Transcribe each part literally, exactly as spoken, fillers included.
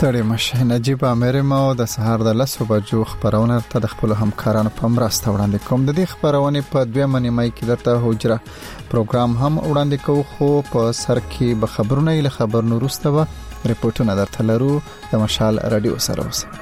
ستړي مشه. نجیب امیر ما د سهار د لسو بجو خبرونه ته د خپل همکارانو په مرسته وړاندې کوم. د دې خبرونه په دویمه نیمه کې درته حجره پروګرام هم وړاندې کوو، خو په سر کې به خبرونه له خبرونو وروسته به ریپورتونه درته لرو. د مشال رادیو سره اوسئ.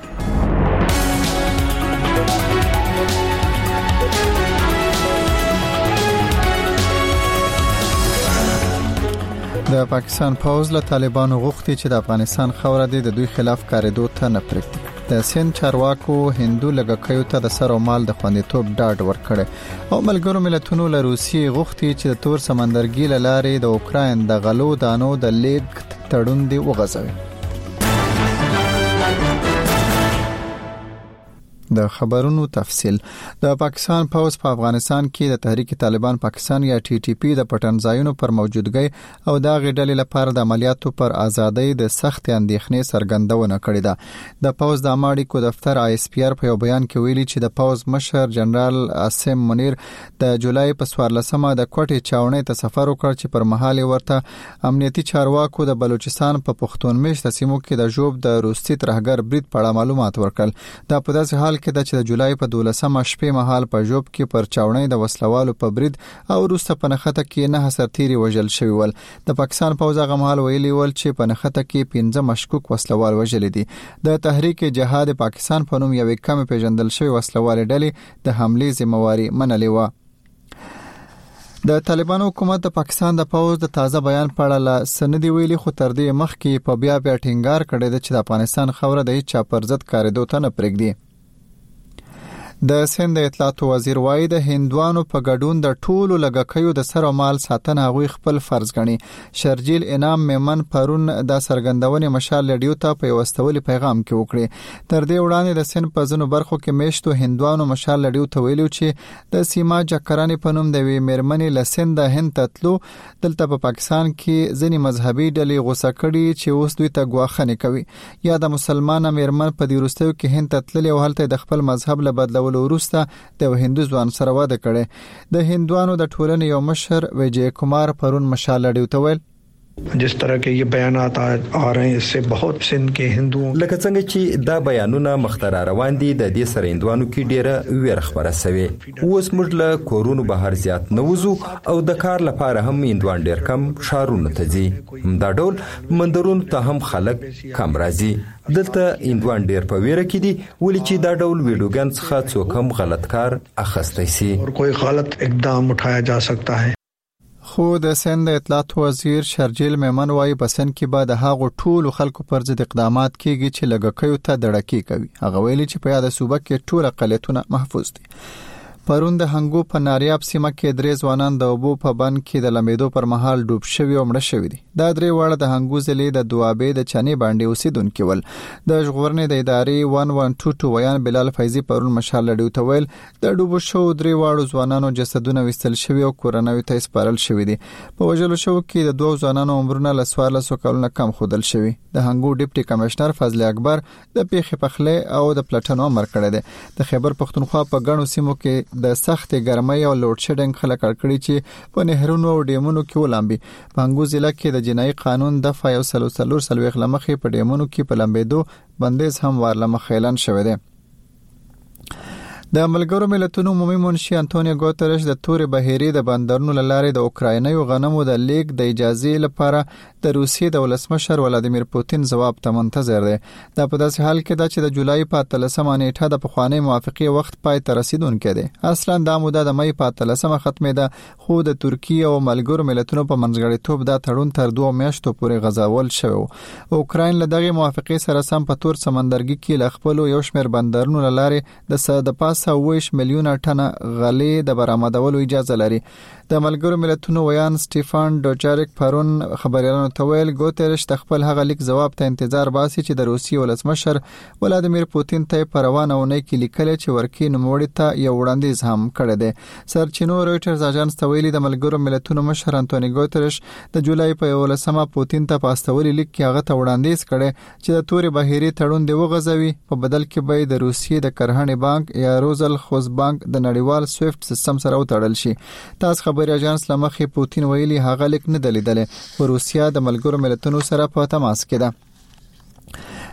د پاکستان پوز له طالبانو غوښتي چې د افغانستان خوره د دوی خلاف کاریدو ته نه پرېږدي. د سین چارواکو هندو لګکیو ته د سر او مال د خوندیتوب ډاډ ورکړي او ملګرو ملتونو له روسیې غوښتي چې د تور سمندرګي له لارې د اوکراین د غلو دانو د لیږد تړون دی وغځوي. د خبرونو تفصیل. د پاکستان پوز په افغانستان کې د تحریک طالبان پاکستان یا ټي ټي پی د پټنځایونو پر موجودګۍ او د غډلې لپاره د عملیاتو پر ازادۍ د سخت اندېښنې څرګندونه کړې ده. د پوز د اماړیکو دفتر آی اس پی آر په یو بیان کې ویلي چې د پوز مشر جنرال عاصم منیر د جولای په څوارلسمه د کوټې چاونې ته سفر وکړ چې پر مهال ورته امنیتي چارواکو د بلوچستان په پښتون مېشته سیمو کې د جوب د روسي ترهګر برید په اړه معلومات ورکړل. دا په داسې حال کې د چې د جولای په دولسمه شپې مهال په جوب کې پر چاونې د وسلوالو په برید او روسته په نخته کې نه سرتيري وژل شوی ول. د پاکستان پوز هغه مهال ویلي ول چې په نخته کې پنځه مشکوک وسلوال وژل دي. د تحریک جهاد پاکستان په نوم یو کم پیژندل شوی وسلوال ډلې د حمله ذمہواری منلې و. د طالبانو حکومت د پاکستان د پوز د تازه بیان په اړه سندې ویلي، خو تر دې مخکې په بیا بیا ټینګار کړی دی چې د افغانستان خوره د هیڅ پر ضد کاریدو ته نه پرېږدي. د سند اطلاعات وزیر وایي د هندوانو په ګډون د ټولو لګکیو د سر او مال ساتنه غوي خپل فرض ګڼي. شرجیل انعام میمن پرون د سرګندونې مشال لډیو ته په واستولي پیغام کې وکړي. تر دې وړاندې د سند په ځینو برخو کې میشتو هندوانو مشال لډیو ته ویلو چې د سیما جکرانی په نوم د وی میرمنې لسند هند تتلو دلته په پاکستان کې ځینې مذهبي ډلې غوسه کړي چې اوس دوی ته غواخنه کوي. یا د مسلمان میرمن په دې وروستیو کې هند تتللې او هلته د خپل مذهب له بدلولو وروسته د هندو ځوان سره واده کړي. د هندوانو د ټولنې یو مشر وجے کومار پرون مشال لډیو ته ویل जिस तरह के ये बयानात आ रहे हैं इससे बहुत सिंध के हिंदुओं لکه څنګه چې دا بیانونه مخترا روان دي د دې سره هندوانو کې ډیره ویر خبره شوی. اوس موږ له کورونو بهر زیات نوځو او د کار لپاره هم هندوان ډیر کم شارونه ته ځي. دا ډول مندرونو ته هم خلک کم راځي. دلته هندوان ډیر په ویره کې دي ولې چې دا ډول ویډیوګان څخه څوک هم غلط کار اخیستی سي اور کوئی غلط اقدام اٹھایا جا سکتا ہے. خو د سند اطلاعات وزیر شرجیل میمن وايي په سند کې به د هغو ټولو خلکو پر ضد اقدامات کیږي چې لګکیو ته دړکی کوي. هغه ویلي چې په یاد صوبه کې ټول اقلیتونه محفوظ دي. پرون د هنګو په ناریاب سیمه کې درې ځوانان د اوبو په بند کې د لمېدو پر مهال ډوب شوي او مړه شوي دي. دا درې واړه د هنګو ضلع د دوابې د چنې باندې اوسیدونکي ول. د ژغورنې د ادارې واحد واحد دو ویان بلال فیضی پرون مشال لډیو ته ویل د ډوبو شو درې واړو ځوانانو جسدونه وستل شوي او کورنوي ته سپارل شوي دي. په وژلو شو کې د دوه ځوانانو عمرونه له څوارلسو کلونو کم ښودل شوي. د هنګو ډیپټي کمشنر فضل اکبر د پیښې پخلی او د پلټنو امر کړی دی. د خیبر پښتونخوا په ګڼو سیمو کې د سخت ګرمۍ او لوډ شیډینګ خلک کړکړي چې په نهرونو او ډیمونو کې ولامبي. په هنګو ضلع کې د جنایي قانون دفعه یو سلو سلور سلويخ لمخې په ډیمونو کې په لامبېدو بندیز هم وارلمخ اعلان شوی دی. د ملګرو ملتونو عمومي منشي انټونیو ګوتریش د تورې بهيري د بندرونو لارې د اوکرایني غنمو د لیک د اجازه لپاره د روسیې د ولسمشر ولادیمیر پوتین جواب ته منتظر دی. دا په داسې حال کې ده چې د جولای په اتلسمه نیټه د پخوانی موافقه وخت پای ته رسیدونکې ده. اصلا دا موده د مې په اتلسمه ختمه ده، خو د ترکیه او ملګرو ملتونو په منځګړیتوب دا تړون تر دوه میاشتو پورې غځول شوی. اوکراین له دغه موافقه سره سم په تور سمندرګي کې ل خپل یو شمېر بندرونو لارې د صد پاس اوویش میلیونه ټنه غلې د برآمدولو اجازه لري. د ملګرو ملتونو ویان سټيفان ډوچارک پرون خبريالانو ته ویل ګوتریش د خپل هغه لیک جواب ته انتظار باسي چې د روسي ولسمشر ولادیمیر پوتین ته پروانه ونه کې لیکل چې ورکی نوموړي ته یو وړاندیز هم کړی دی. سرچینو رويټرز اژانس ته ویلي د ملګرو ملتونو مشر انټونی ګوتریش د جولای په یولسمه پوتین ته پاستوري لیک کې هغه ته وړاندیز کړي چې د تورې بهيري تړون دی وغځوي، په بدل کې به د روسیې د کرهڼې بانک یا روزل خوز بانک د نړیوال سویفټ سیستم سره وتړل شي. تاسو خبري اژانس لمخې پوتین ویلي هغه لیک نه دلیدل، خو روسیا د ملګرو ملتونو سره په تماس کې ده.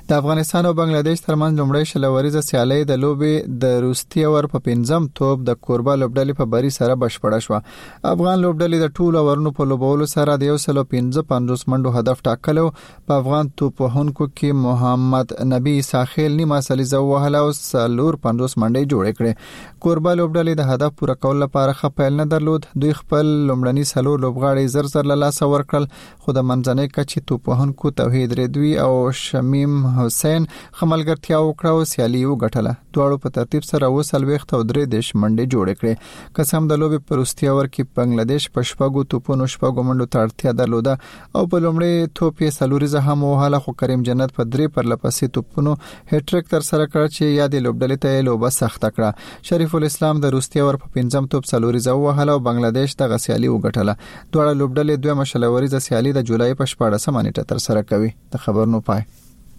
د افغانستان او بنگلاديش ترمنځ لومړی شلوریزه سیالي د لوبې د روستي اور په پنځم توپ د کوربه لوبډلې په بری سره بشپړه شو. افغان لوبډلې د ټولو اورونو په لوبولو سره د یو سل پنځه پنځوس منډو هدف ټاکلو. په افغان توپ وهونکو کې محمد نبی ساحل نیمه سلیزه وهله او څلور پنځوس منډې جوړې کړې. کوربه لوبډلې د هدف پوره کولو لپاره خپل نه درلود. دوی خپل لومړني څلور لوبغاړي زر زر له لاسه ورکړل، خو د منځنۍ کچې توپ وهونکو توحید رضوی او شمیم حسین خملګرتیا وکړه او سیالي وګټله. دواړو په ترتیب سره وسلويخت او درې دیش منډې جوړې کړې. قسم د لوبې په وروستي اور کې بنگلاديش په شپږو توپونو شپږو منډو ته اړتیا درلوده او په لومړي توپ یې څلوریزه هم وهله، خو کریم جنت په درې پرلپسې توپونو هټریک تر سره کړ چې یادې لوبډلې ته لوبه سخته کړه. شریف الاسلام د وروستي اور په پنځم توپ څلوریزه وهله او بنگلاديش د سیالي وګټله. دواړه لوبډلې دوه مشلوریزه سیالي د جولای په شپاړسمه نیټه تر سره کوي. د خبرونو پای.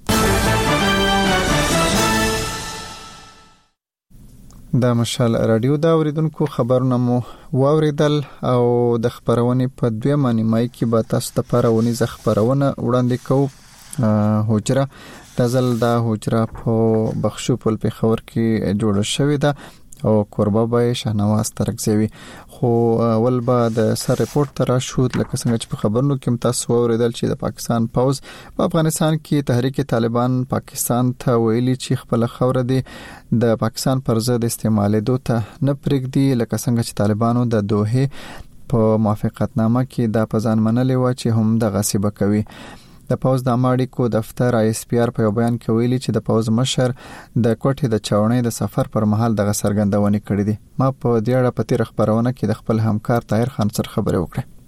د مشال رادیو دا اوریدونکو خبرونه مو واوریدل او د خبرونې په دویمه نیمه کې به تاسو ته پرونیزه خبرونه وړاندې کوو. حجره د زل د حجره په بخشو پل په خبر کې جوړه شوې ده او کوربه به شهنواز ترکزوي. خو ول به د سر ریپورت تر شو لکه څنګه چې په خبرونو کې تاسو اوریدل چې د پاکستان پوز په افغانستان کې تحریک طالبان پاکستان ته ویلي چې خپل خوره دي د پاکستان پر ضد استعمالېدو ته نه پرېږدي، لکه څنګه چې طالبانو د دوحه په موافقتنامه کې د پزان منلې و چې هم د غصب کوي. د پوز د اماړیکو دفتر آی اس پی آر په بیان کې ویلي چې د پوز مشر د کوټې د چاونې د سفر پر مهال د سرګندونې کړې دي. ما په دې اړه په تیر خبرونه کې د خپل همکار طاهر خان سره خبرې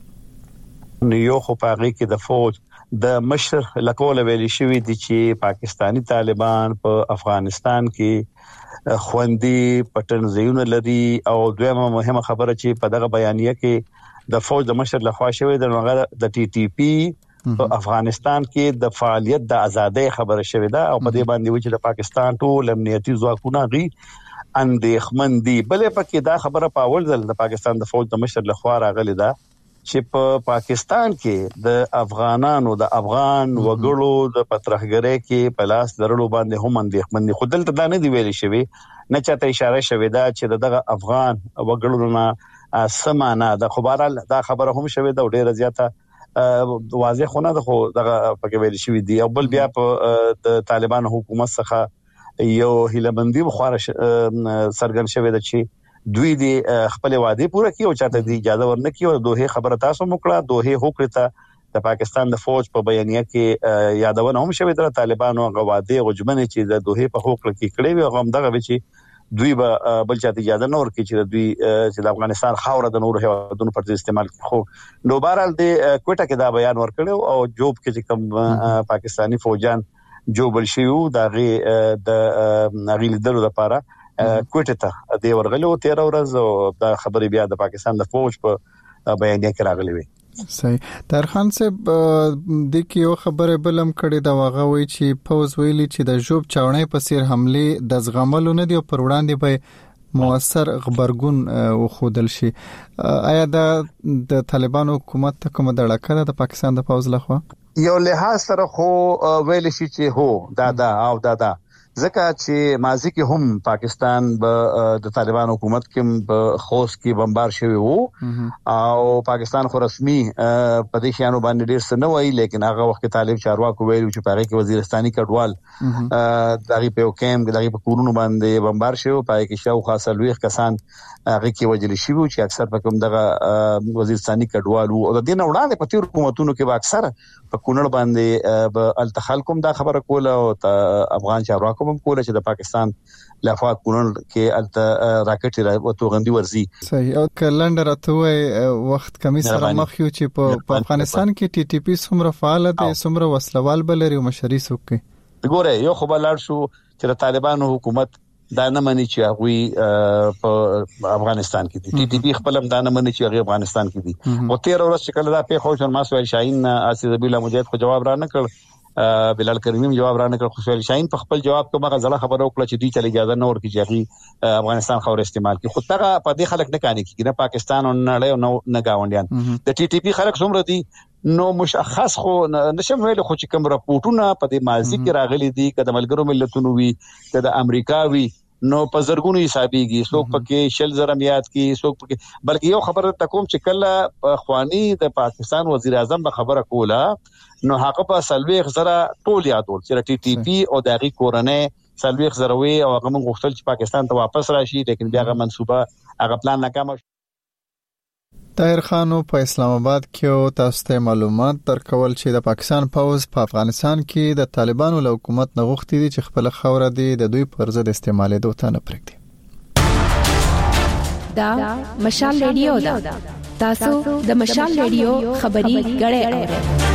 وکړې. نیو خو پاغي کې د فوج د مشر لکول ویلي شوی دي چې پاکستانی طالبان په افغانستان کې خوندي پټن زیونه لري او دویمه مهمه خبره چې په دغه بیانیه کې د فوج د مشر لخوا شوی د د ټي ټي پی په افغانستان کې د فعالیت د ازادۍ خبره شوې ده او په دې باندې و چې د پاکستان ټول امنیتي ځواکونه غي اندېښمن دي. بلې پکې دا خبره په اول ځل د پاکستان د فوج د مشر لخوا راغلي ده چې په پا پاکستان کې د افغانانو د افغان وګړو د پترهګرۍ کې په لاس درلو باندې هم اندېښمن دي. خو دلته دا نه دی ویل شوی، نه چاته اشاره شوې ده چې دغه افغان وګړو نه سمانه د خبره دا خبره هم شوې ده او ډیره زیاته واضح خونه ده، خو دغه پکې ویل شوی دی. او بل بیا په د طالبان حکومت څخه یو هیلمندي بخواره سرګن شوی ده چې دوی دی خپل وعده پوره کړي او چاته دی اجازه ورنکړي. او دوه خبره تاسو موکړه دوه حکومت ته د پاکستان د فوج په بیانیه کې یادونه هم شوی ده طالبانو غواده غجمنه چې د دوه په حقوق کې کړي وي. غوم دغه چې دوی به بل چاته اجازه نه ورکړي چې دوی چې د افغانستان خاوره د نورو هیوادونو پر ضد استعمال کړي. خو نو بهرحال د کوټه کې دا بیان ورکړو او جوب کې چې کوم پاکستانی فوجان جوبل شيو د غي د غي لیدلو لپاره کوټه ته دی ورغلو تیر ورځ او دا خبري بیا د پاکستان د فوج په بیانیه کې راغلي وي. صحیح. طاهر صاحب د کې یو خبره بلم کړي دا واغه وی چې پوز ویلي چې د جوب چاونې په سیر حمله د زغملو نه دی او پر وړاندې به موثر خبرګون وخودل شي. آیا دا د طالبان حکومت ته کومه دړه کړه د پاکستان د پوز لخوا؟ یو لحاظ سره خو ویل شي چې هو دا دا او دا دا ځکه چې ماضی کې هم پاکستان به د طالبان حکومت کې په خوست کې بمبار شوی وو او پاکستان خو رسمي په دې شانو باندې ډیر څه نه وایي، لیکن هغه وخت طالب چارواکو ویلو چې پاره کې وزیرستاني کډوال دغه په کېم دغه په کورونو باندې بمبار شوی، پای کې شاو خاصه لوی کسان هغه کې وجل شي وو چې اکثر په کوم دغه وزیرستاني کډوال وو. او د دې نه وړاندې په تیر حکومتونو کې به اکثر په کونړ باندې به التخال کوم دا خبره کوله او افغان چارواکو هم کوله چې د پاکستان لخوا کونړ کې الته راکټ را توغندي ورزي. صحیح. او کلندر ته وخت کمی سره مخ یو چې په افغانستان کې ټي ټي پی څومره فعال دي، څومره وسلوال بلري او مشري سوکي. ګوره یو خو بلار شو چې د طالبانو حکومت دا نه مني چې هغه په افغانستان کې دي، ټي ټي پی خپل هم دا نه مني چې هغه افغانستان کې دي. او تیر ورځ چې کله دا په خو شرما سوال شاهین اسید الله مجاهد خو جواب را نه کړ، بلال کریمیم جواب را نه کړ، خو سوال شاهین په خپل جواب کې مغه ځله خبره وکړه چې دوی چل اجازه نه ورکړي چې هغه افغانستان خو استعمال کوي. خو تاګه په دې خلک نه کاني کیږي، نه پاکستان او نه نه نه گاونډیان. د ټي ټي پی خلک څومره دي نو مشخص خو نشم ویل خو چې کوم راپورټونه په دې ماضي کې راغلي دي کله ملګرو ملتونو وی کله امریکا وی نو په زرګونو حسابيږي څوک پکې شل زره میات کې څوک پکې بلکې یو خبره تکوم چې کله خواني د پاکستان وزیر اعظم به خبره کوله نو هغه په سلويخ زره ټول یادول چې ټي ټي پی او دغه کورنۍ سلويخ زروي او هغه موږ غوښتل چې پاکستان ته واپس راشي لیکن بیا هغه منصوبه هغه پلان ناکام شو. طاهر خانو په اسلام آباد کې تاسو ته معلومات درکول چې د پاکستان پوز په افغانستان کې د طالبانو له حکومت نه غوښتي دي چې خپل خوره دي د دوی پر ضد استعمالېدو ته نه پرېږدي. دا مشال ریډیو دا تاسو د مشال ریډیو خبري غړې اورئ.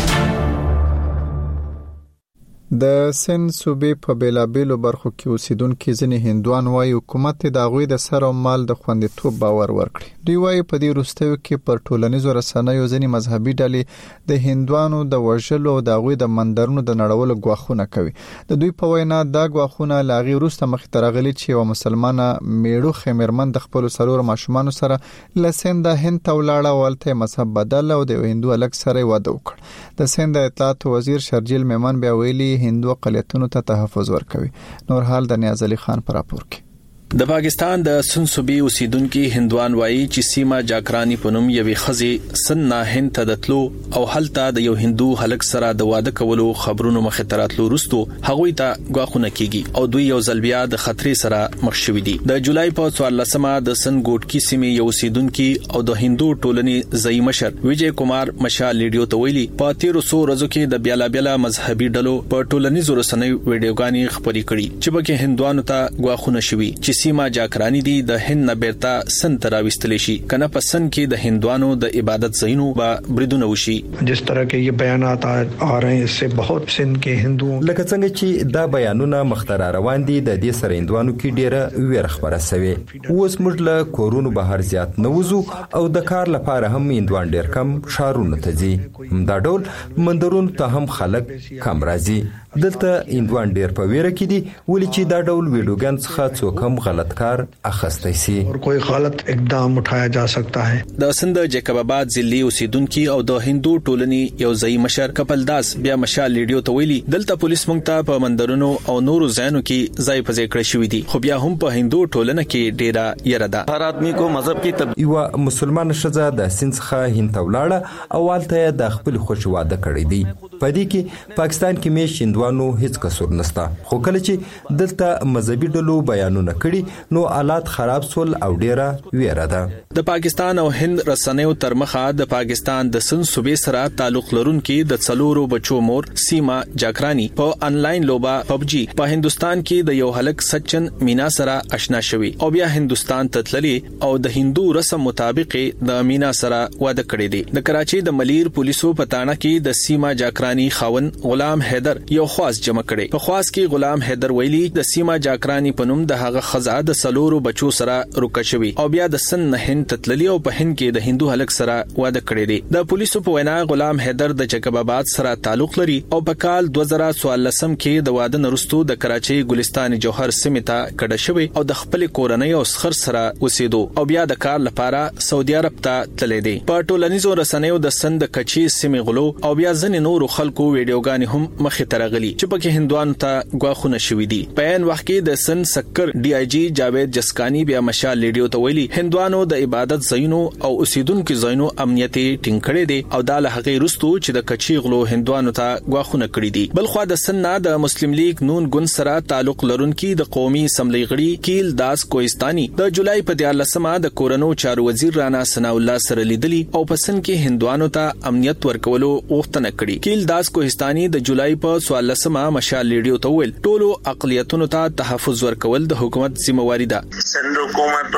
د سند صوبې په بیلابېلو برخو کې اوسیدونکو ځینې هندوان وايي حکومت د غوي د سر او مال د خوندیتوب باور ورکړي. دوی وايي په دې وروستیو کې پر ټولنیزو رسنیو ځینې مذهبي ډلې د هندوانو د وژلو او د غوي د مندرونو د نړولو غواخونه کوي. د دوی په وینا دا غواخونه لاغي وروسته مخ ته راغلي چې یو مسلمانه میړو خمیرمن د خپل سرور ماشومان سره لسند هند ته ولاړه ولته مذهب بدل او د هندو الګ سره واده وکړ. د سند اطلاعات وزیر شرجیل میمن بیا ویلي هندو اقلیتونو ته تحفظ ورکوي. نور حال د نیاز علي خان پر راپور کې. د پاکستان د سن صوبې اوسیدونکو هندوان وایي چې سیما جاکرانی پنوم یوې خزي سن نه هند ته دتلو او هلته د یو هندو هلک سره د واده کولو خبرونو مخه تراتلو وروسته هغوی ته غواخونه کیږي او دوی یو ځلبیا د خطرې سره مخ شوي دي. د جولای په څوارلسمه د سن ګوټکی سیمې یو اوسیدونکو او د هندو ټولنې ځای مشر ویجی کمار مشال ریډیو ته ویلي په تیرو سو ورځو کې د بیلا بیلا مذهبي ډلو په ټولنیزو رسنیو ویډیوګانې خبري کړي چې پکې هندوانو ته غواخونه شوي چې سیما جاکرانی دی د هند نه بیرته سن تراوستل شي کنه په سن کې د هندوانو د عبادت ځایونو به بریدونه وشي. جس طرح کې یہ بیانات آ رہے ہیں اس سے بہت سن کے هندو لکه څنګه چې دا بیانونه مختار روان دي د دې سره هندوانو کې ډیره ویر خبره سوي. اوس موږ له کورونو بهر زیات نوزو او د کار لپاره هم هندوان ډیر کم شارونه ته ځي. دا ډول مندرونو ته هم خلک کم راځي. دلته هندوان ډیر په ویره کې دي ولې چې دا ډول ویډیوګان څخه څوک هم غلط کار اخستای سي او کوئی غلط اقدام اٹھایا جا سکتا ہے. د سند جیکب آباد ضلعي اوسیدونکو او د هندو ټولنې یو ځای مشر کپل داس بیا مشال ریډیو ته ویلي دلته پولیس مونږ ته په مندرونو او نورو ځایونو کې ځای په ځای کړی شوې دي خو بیا هم په هندو ټولنه کې ډیره یره ده. هر آدمی کو مذهب کی تب یو مسلمان شزه د سند څخه هند ته ولاړه او والته د خپل خوش واده کړی دی. په دې کې پاکستان کې مې شیندوانو هیڅ قصور نشته خو کله چې دلته مذهبي ډلو بیانونه کړي نو حالات خراب سول او ډیره ویره ده. د پاکستان او هند رسنیو تر مخه د پاکستان د سن صوبې سره تعلق لرونکي د څلورو بچو مور سیما جاکرانی په انلاین لوبه پبجي په هندستان کې د یو هلک سچن مینا سره آشنا شوی او بیا هندستان ته تللی او د هندو رسم مطابق د مینا سره واده کړی دی. د کراچي د ملیر پولیسو په تاڼه کې د سیما جاکرانی خاون غلام حیدر یو خاص جمع کړي. په خاص کې غلام حیدر ویلي د سیما جاکرانی پنوم د هغه خزا د سلورو بچو سره روکه شوی او بیا د سن نه هند تتللی او په هند کې د هندو هلک سره واده کړی دی. د پولیسو په وینا غلام حیدر د جیکب آباد سره تعلق لري او په کال دوه زره څوارلسم کې د واده نرستو د کراچي ګلستان جوهر سیمه ته کډه شوی او د خپل کورنۍ او سخر سره وسیدو او بیا د کار لپاره سعودي عرب ته تللی دی. په ټولنیزو رسنیو د سند کچي سیمه غلو او بیا ځنې نورو خلکو ویډیوګانې هم مخې ته راغلي چې پکې هندوانو ته غواخونه شوې دي. په عین وخت کې د سن سکر ډي آی جی جاوید جسکانی بیا مشال ریډیو ته ویلي هندوانو د عبادت ځایونو او اوسیدونکو ځایونو امنیت ټینګ کړی دی او د لهغې رستو چې د کچي غلو هندوانو ته غواخونه کړی دي. بل خو د سن نه د مسلم لیگ نون ګوند سره تعلق لرونکي د قومي اسمبلی غړي کیل داس کوهستاني د جولای په دیارلسمه د کورونو چارو وزیر رانا ثنا الله سره لیدلی او په سن کې هندوانو ته امنیت ورکولو غوښتنه کړې. کیل داس کوهستاني د جولای په څوارلسمه مشال ریډیو ته ویل ټولو اقلیتونو ته تحفظ ورکول د حکومت ذمہواری ده. سند حکومت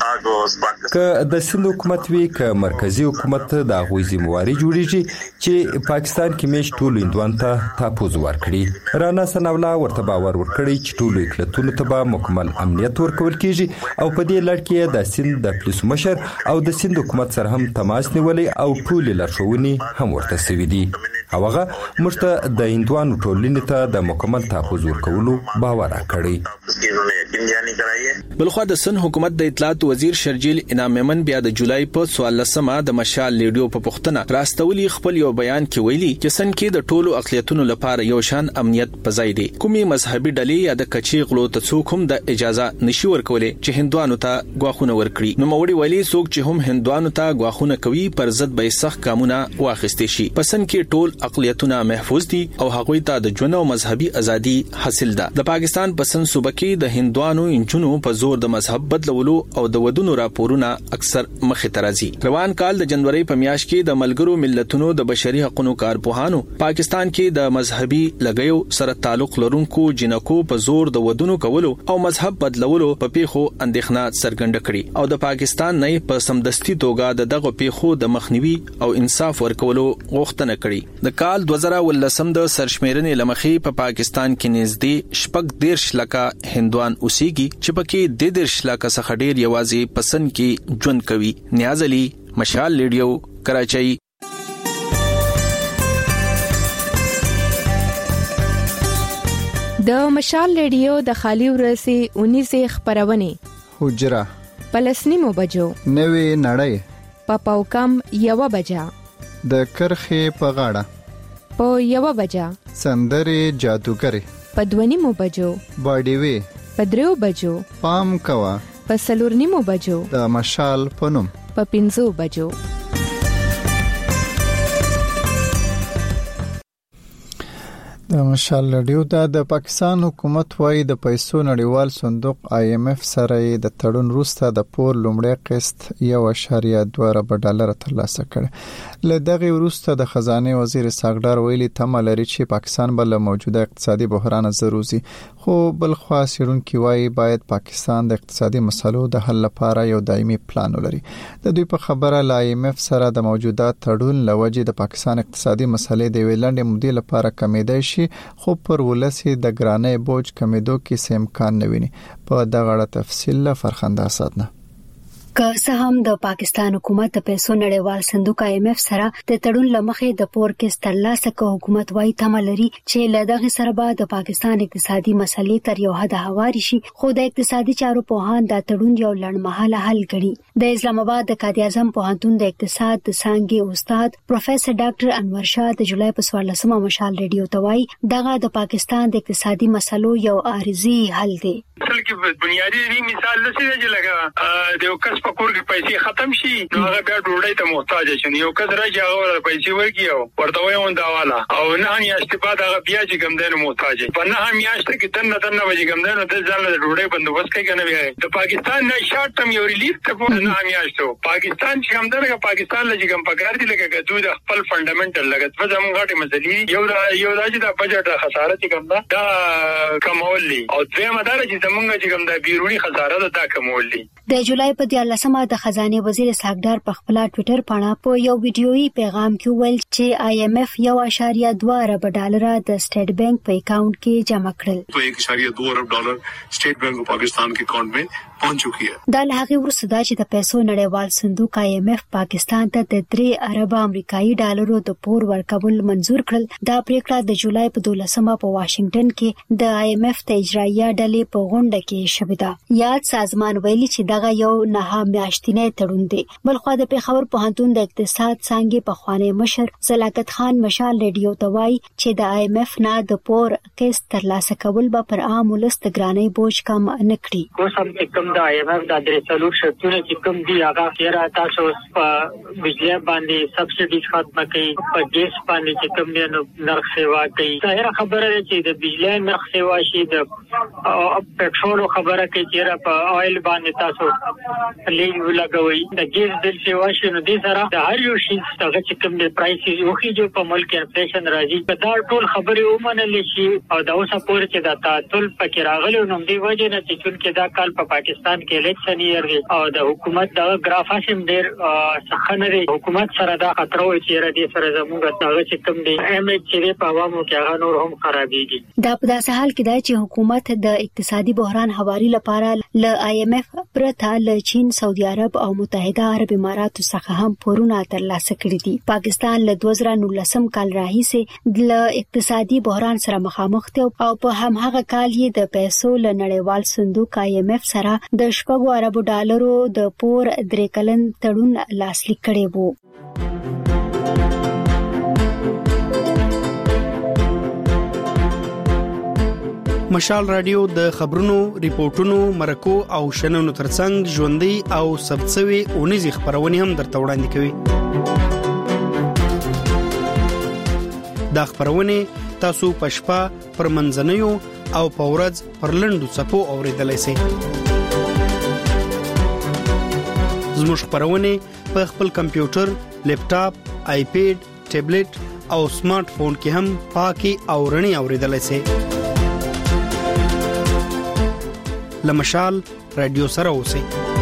که د سند حکومت وی که مرکزی حکومت د غوي ذمہواری جوړیږي چې پاکستان کې مش ټولو هندوان ته تحفظ ورکړي. رانا ثنا الله ورته باور ورکړي چې ټولو اقلیتونو ته به مکمل امنیت ورکول کیږي او په دې لړ کې د سند د پولیس مشر او د سند حکومت سره هم تماس نیولې او ټول لارښوونې هم ورته سوي دي. هغه مشته د هندوانو ټولنې ته د مکمل تحفظ ورکولو باور کړی. इंतजामी कराई है। بلخوا د سن حکومت د اطلاعات وزیر شرجیل انعام میمن بیا د جولای په څوارلسمه د مشال ریډیو په پښتنه راستولي خپل یو بیان کې ویلي چې سن کې د ټولو اقلیتونو لپاره یو شان امنیت پزای دی. کومي مذهبي ډلې یا د کچي غلو ته څوک هم د اجازه نشي ورکولې چې هندوانو ته غواخونه ورکړي. نو موړي ویلي څوک چې هم هندوانو ته غواخونه کوي پر ضد به سخت قانونا واخیستي شي. پسند کې ټول اقلیتونه محفوظ دي او هغوی ته د ژوند او مذهبي ازادي حاصل ده. د پاکستان پسند صوبه کې د هندوانو انچونو په زور د مذهب بدلولو او د ودونو راپورونه اکثر مخه ترازي. روان کال د جنوري په میاشت کې د ملګرو ملتونو د بشري حقوقو کارپوهانو پاکستان کې د مذهبي لګیو سره تعلق لرونکو جنکو په زور د ودونو کولو او مذهب بدلولو په پیخو اندېښنه څرګنده کړې او د پاکستان نه په سمدستي توګه د دغه پیخو د مخنیوي او انصاف ورکولو غوښتنه کړې. د کال دوه زره ولسم د سرشمیرنې لمخې په پا پاکستان کې نږدې شپږ دیرش لکه هندوان اوسېږي چې پکې د دیرش لکه څخه ډېر یوازې پسند کې ژوند کوي. نیاز علي، مشال ریډیو، کراچۍ. د مشال ریډیو د خالی ورسي اونیزه خبرونه حجره پلسنیمو بجو نوې نړۍ په پاوکم یو بجا د کرخې په غاړه په یو بجا سندرې جادوګرې په دونیمو بجو باډیوي په دریو بجو پام کوا په سلورنیمو بجو د مشال پنوم په پنځو بجو. د مشال ریډیو د پاکستان حکومت وايي د پیسو نړیوال صندوق آی ایم اف سره د تړون وروسته د پور لومړی قسط یو اعشاریه دوه ارب ډالر ترلاسه کړ. له دغه وروسته د خزانه وزیر ساګدار ویلي تمه لري چې پاکستان بل موجوده اقتصادي بحران زروزي، خو بل خوا سیرونکي وايي باید پاکستان د اقتصادي مسلو د حل لپاره یو دایمي پلان ولري. د دوی په خبره ل آی ایم اف سره د موجوده تړون لوجه د پاکستان اقتصادي مسلې د ویلند مودې لپاره کمیدای شي، خو پر ولسی د ګرانې بوج کمیدو کې سم امکان نه ویني. په دغه اړه تفصیل له فرخنده اساتنه. که څه هم د پاکستان حکومت د پیسو نړیوال صندوق آی ایم اف سره د تړون لمخې د پور کې ترلاسه کوي، حکومت وايي تمه لري چې له دغه سره به د پاکستان اقتصادي مسلې تر یو حد هواري شي، خو د اقتصادي چارو پوهان دا تړون یو لړمحاله حل ګڼي. د اسلام آباد د قائد اعظم پوهنتون د اقتصاد د څانګې استاد پروفیسور ډاکټر انور شاه د جولای په څوارلسمه مشال ریډیو ته وايي دغه د پاکستان د اقتصادي مسلو یو عارضي حل دی. اصل کې بنیادی مثال لسی دی لګا د یو کس په کور کې پیسې ختم شي نو هغه بیا ډوډۍ ته محتاج شي. یو کس راځي هغه پیسې ورکړي او ورته وایي اون داواله او نه میاشتې بعد هغه بیا چې ګمدنه محتاج په نه میاشتې کې دنه دنه وځي ګمدنه د ځان له ډوډۍ بندوبست کوي کنه. بیا د پاکستان نه شارټ ټرم یو ریلیف ته په نه میاشتو پاکستان چې ګمدنه پاکستان لږ کم پکار دي لکه دوی د خپل فندامنټل لګت په زموږ غاټي مسلې یو یو راځي د بجټ خساره چې ګمدا دا کمولي او دوی مدار چې زمونږ چې ګمدا بیرونی خساره ده دا کمولي. د جولای په دیارلسمه د خزانه وزیر ساګدار په خپل ټوئیټر باندې په یو ویډیويي پیغام کې ویل چې آی ایم اف یو اعشاریه دوه ارب ډالر د سٹیټ بانک په اکاؤنٹ کې جمع کړل. تو एक اعشاریه دو ارب ډالر سٹیټ بانک پاکستان کے اکاؤنٹ میں پہنچ چکی ہے. دا له هغه وروسته دا چې د پیسو نړیوال صندوق آی ایم اف پاکستان ته د درې ارب امریکایي ډالرو د پور ورکول منزور کړل. دا پریکړه د جولای په دولسمه په واشنگټن کې د آی ایم اف د اجرایه ډلې په غونډه کې شوې ده. یاد سازمان ویلي چې دغه یو نه میاشتنی تړون دی. بلخو د پیښور پوهنتون د اقتصاد څانګې په خوانی مشر زلاکت خان مشال ریډیو ته وایي چې د آی ایم اف نه د پور قسط ترلاسه کول به پر عام ولس د ګرانۍ بوج کم نه کړي. اوس هم چې کوم د آی ایم اف د درې څلور شرطونه چې کوم دي هغه تیرا تاسو په بجلی باندې سبسایډي ختمه کړي، په ګیس باندې چې کوم دی نو نرخ سیوا کوي. ظاهر خبره ده چې د بجلی نرخ سیوا شي، د پټرول خبره کوي چې په آیل باندې تاسو لیږ لګوي، د ګیس بل سیوا شي. نو دې سره د هر یو شي څنګه چې کوم دی پرایس یو خېجو په ملک انفلیشن راځي. دا ټول خبرې ومنل شي او دا اوسه پورې چې دا تعطل پکې راغلی نو دې وجه نه چې چې دا کال په پاکستان پاکستان کې الیکشن یې او د حکومت د ګرافاسم ډیر څخنه دی حکومت سره دا خطر وي چې ردی سره زموږ دغه چې کوم دی اهمیت چې په عوامو کې هغه نور هم خرابېږي. دا په داسې حال کې دی چې حکومت د اقتصادي بحران هواري لپاره ل آی ایم اف پرته ل چین، سعودي عرب او متحده عرب اماراتو څخه هم پورونه ترلاسه کړي دي. پاکستان له دوه زره نولسم کال راهیسې د اقتصادي بحران سره مخامخ دی او په هماغه کال یې د پیسو له نړیوال صندوق آی ایم اف سره د شپږو اربو ډالرو د پور درې کلن تړون لاسلیک کړی وو. مشال رادیو د خبرونو، ریپورتونو، مرکو او شننو ترڅنګ ژوندۍ او سبڅوي اونیزي خبرونه هم درته وړاندې کوي. دا خبرونه تاسو پښپا پر منځنیو او پورز پر لندو صفو اوریدلای شئ. زموږ خبرونه په خپل کمپیوټر، لیپټاپ، آیپیډ، ټابلیټ او سمارټ فون کې هم پاکي او رڼي اوریدلای شئ. لمشال رادیو سره اوسئ.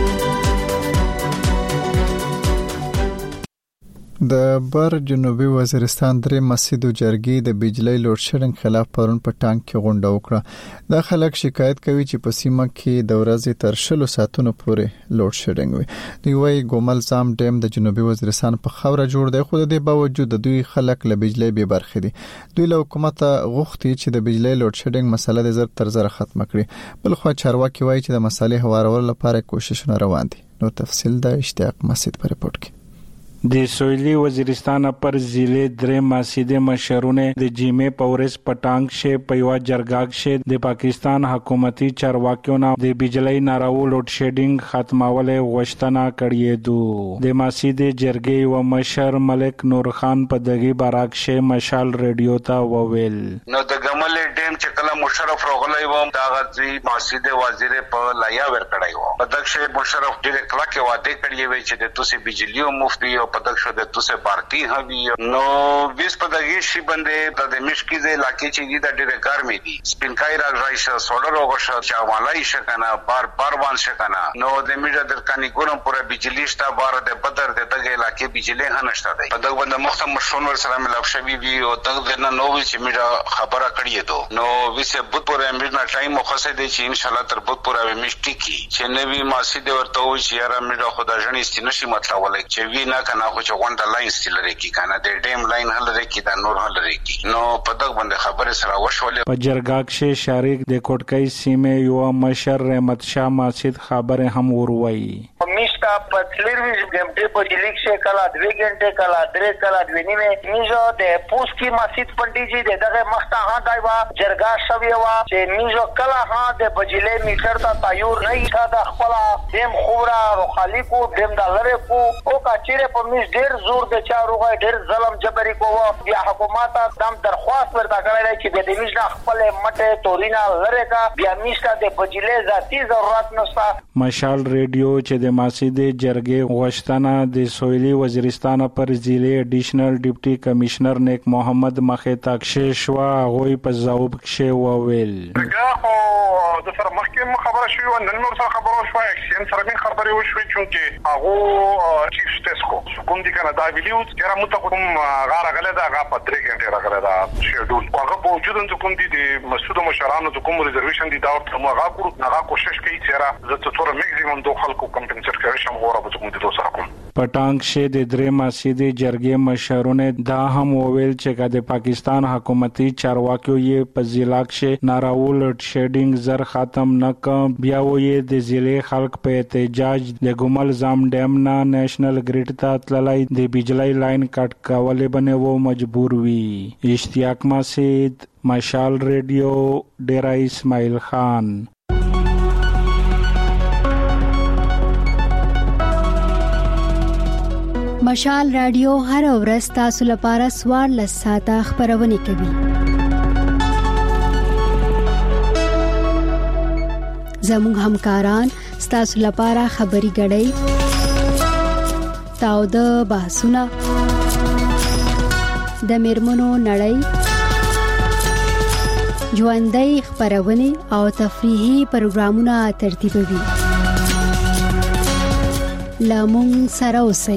د بر جنوبي وزیرستان درې مسجد جرګې د بجلی لوډ شیډینګ خلاف پرون په ټانک کې غونډه وکړه. دا خلک شکایت کوي چې په سیمه کې د ورځې تر شلو ساعتونو پورې لوډ شیډینګ وي. دوی وايي ګومل زام ډیم د جنوبي وزیرستان په خوره جوړ دی، خو د دې باوجود د دوی خلک له بجلی بې برخې دي. دوی له حکومت غوښتي چې د بجلی لوډ شیډینګ مسله د زر تر زر ختم کړي. بل خو چارواکي وايي چې د مسالې هوارولو لپاره کوششونه روان دي. نو تفصیل د اشتیاق مسجد پر رپورت کې. د سویلی وزیرستان پر ضلع درې مسجد مشرونه د جیمه پورس پټانګ شه پیوا جرګاګ شه د پاکستان حکومتي چارواکیو نه د بجلی ناراو لوډ شیډینګ ختمولې غوښتنه کړې دو. د مسجد جرګې و مشر ملک نور خان په دغه باراک شه مشال رادیو ته وویل نو د ګمل ډیم چې کله مشرف راغلی و دا غزي مسجد وزیر په لایا ور کړی و. په دغه شه مشرف ډېر کلکه وعده کړی و چې د توسي بجلی او مفتی په دغه شو د توسه پارټي هوی نو بیس په دغه شی باندې د مشکیزه علاقې چې د ډېر ګرمي دي سپینکای راځي سولر وګشه چې مالای شکنه بار بار وان شکنه نو د میډیا د کانی ګورم پوره بجلی شته بار د بدر د دغه علاقې بجلی هنشته دی. په دغه باندې مختم مشون ور سره ملاب شوی وی او دغه نه نو چې میډیا خبره کړی دو نو وسه بوت پوره میډیا ټایم مخصص دی چې ان شاء الله تر بوت پوره مشټی کی چې نوی ماسي د ورته و چې یاره میډیا خدای جنې ستنشي مطلب ولای چې وی نه کنه خو چې غونډه لاین ستل لري کی کنه د ډیم لاین هل لري کی دا نور هل لري کی نو په دغه باندې خبره سره وشولې. په جرګاک شه شریک د کوټکای سیمه یو مشر رحمت شاه مسجد خبره هم وروي میشتا په تلویزیون غمټه په لیک شه کلا دوه غنټه کلا درې کلا دوه نیمه میزو د پوسکی مسجد پټی جی دغه مخته ها دایوا جرګا شوی وا چې میزو کلا ها د بجلی میټر ته تایور نه ایښه د خپل دیم خورا رو خالقو دیم د لری کو او کچېره په میز ډیر زور د چاروغه ډیر ظلم جبري کوو. بیا حکومت دم درخواست ورته کړی چې د دې میز خپل مټه تورینا لری کا بیا میشته د بجلی ذاتی ضرورت نشته. مشال ریډیو چې د مسجد جرګې غوښتنه د سویلی وزیرستان پر ضلع اډیشنل ډیپټي کمشنر نیک محمد مخه تاکشه شو غوي په جواب کې وویل د سره مخکې خبره شوې و نن نور سره خبره شوې اکسین سره من خبرې وشوې چې هغه چیف سټیسکو کوم دي کنه دا ویډیو چې را مت کوم غاره غله دا غا په درې غنټه راغله دا شیډول هغه په وجود د کوم دي د مسعود مشرانو د کوم ریزرویشن دي دا ورته هغه کړو هغه کوشش کوي چې را زه څو میکسیمم دوه خلکو کمپنسیټ کوي شم غوړه به کوم دي دوه کوم. پټانګ شه د درې مسجد جرګې مشرونه دا هم وویل چې د پاکستان حکومتي چارواکیو یې په ضلع کې ناراول شیډینګ زر ختم نکم بیا وې د ضلع خلک په احتجاج د ګومل زام ډیم نه نېشنل ګریډ ته تللای د بجلی لاین کټ کولې بنه وو مجبور وی. اشتیاق مسجد مشال ریډیو ډیرا اسماعیل خان. مشال رادیو هر ورځ تاسو لپاره سوار لساته خبرونه کوي. زموږ همکاران ستاسو لپاره خبري غړي تاو د بحثونه د میرمنو نړۍ ژوندۍ خبرونه او تفریحي پروګرامونه ترتیبوي. لامون سره اوسئ.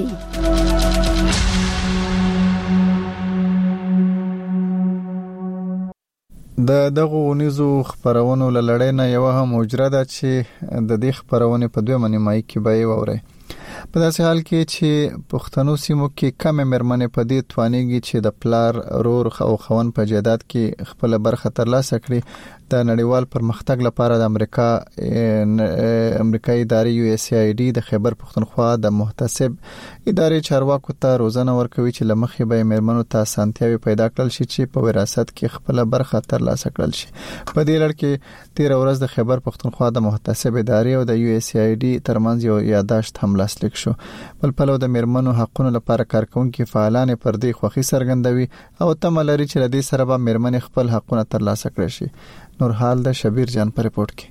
د دغه ونیزو خبرونو لړۍ نه یو هم مجره ده چې د دې خبرونه په دوه منیمای کې به ووري. په داسې حال کې چې پښتنو سیمو کې کم مرمنې په دې توانېږي چې د پلار رور او خوان په جیدات کې خپل برخه ترلاسه کړي. د نړیوال پرمختګ لپاره د امریکا امریکایي ادارې یو اس ای ډي د خیبر پښتونخوا د محتسب ادارې چارواکو ته روزنه ورکوي چې لمخې به مرمنو ته سانتیاوي پیدا کړل شي چې په وراثت کې خپل برخه ترلاسه کړل شي. په دې لړ کې تیر ورځ د خیبر پښتونخوا د محتسب ادارې او د یو اس ای ډي ترمنځ یو یاداشت هم لاسلیک شو. بل پلو د مرمنو حقونو لپاره کارکونکو فعالان پر دې خوخي سرګندوي او تمه لري چې د دې سره به مرمن خپل حقونه ترلاسه کړي شي. نور حال د شبیر جان پر رپورت کې